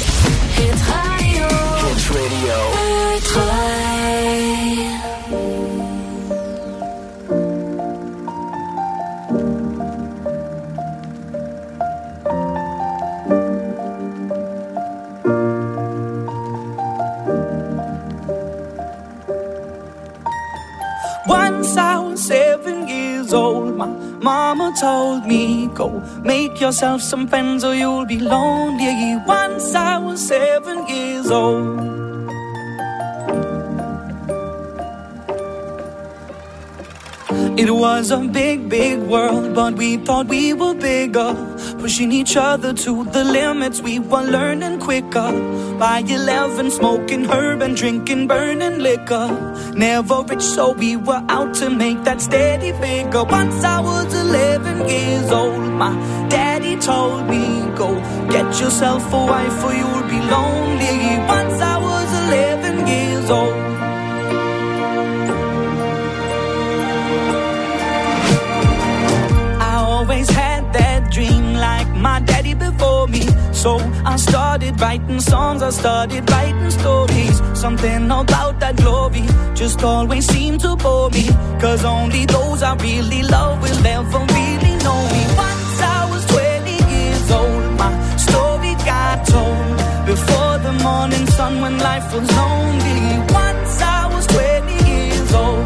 Once I was seven years old, my mama told me, go make yourself some friends or you'll be lonely. Once I was seven years old. It was a big, big world, but we thought we were bigger, pushing each other to the limits. We were learning quicker. By eleven, smoking herb and drinking burning liquor. Never rich, so we were out to make that steady figure. Once I was eleven years old, my daddy told me, go get yourself a wife or you'll be lonely. Once I was eleven years old. Always had that dream like my daddy before me. So I started writing songs, I started writing stories. Something about that glory just always seemed to bore me. Cause only those I really love will ever really know me. Once I was twenty years old, my story got told. Before the morning sun when life was lonely. Once I was twenty years old.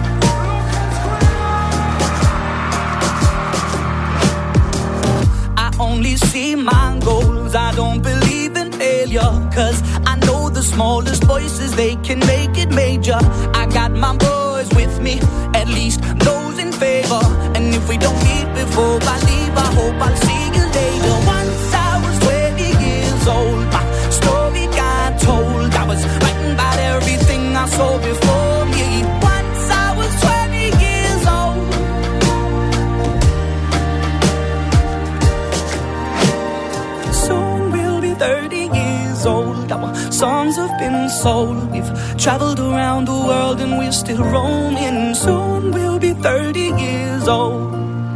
Only see my goals, I don't believe in failure. Cause I know the smallest voices, they can make it major. I got my boys with me, at least those in favor. And if we don't meet before I leave, I hope I'll see you later. Once I was twenty years old, my story got told. I was writing about everything I saw before me. Once I was twenty years old. thirty years old, our songs have been sold. We've traveled around the world and we're still roaming. Soon we'll be thirty years old.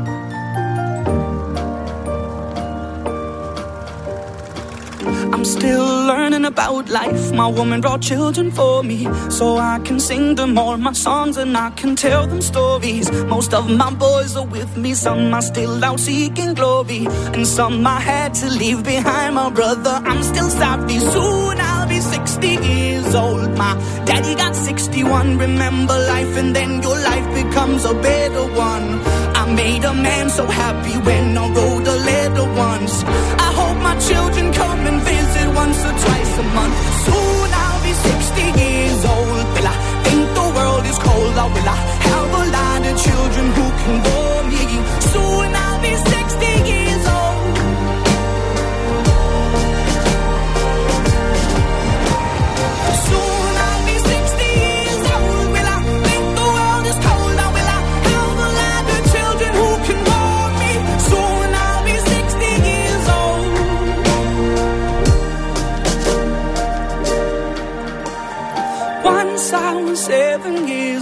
I'm still learning about life. My woman brought children for me, so I can sing them all my songs and I can tell them stories. Most of my boys are with me, some are still out seeking glory, and some I had to leave behind. My brother, I'm still sorry. Soon I'll be sixty years old. My daddy got sixty-one. Remember life and then your life becomes a better one. I made a man so happy when I wrote a letter once. I hope my children come and visit once or twice a month. Soon I'll be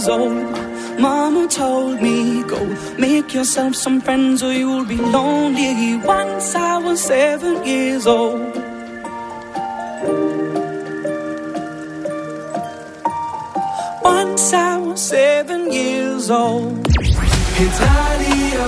years old. Mama told me, go make yourself some friends or you'll be lonely. Once I was seven years old. Once I was seven years old. It's radio.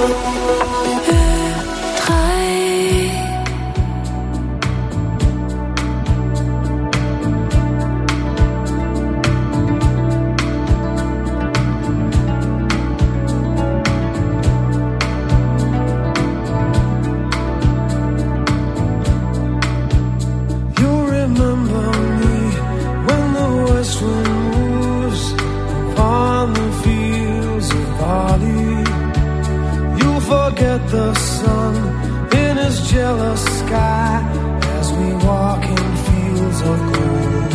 The sun in his jealous sky as we walk in fields of gold.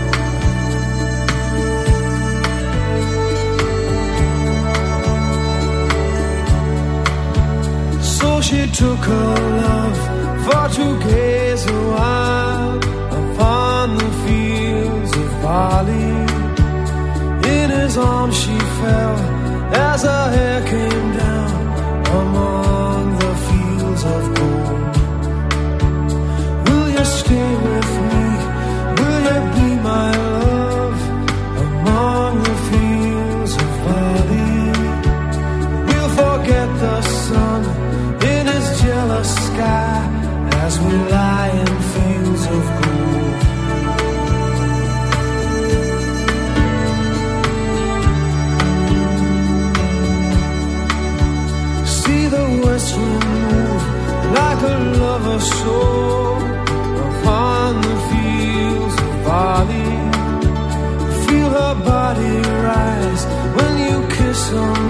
So she took her love for to gaze a while upon the fields of barley. In his arms she fell as her hair came down among the fields of gold. Will you stay with me? Will you be my love among the fields of barley? We'll forget the sun in his jealous sky as we lie in fields of gold. The west wind move like a lover's soul upon the fields of barley. Feel her body rise when you kiss her.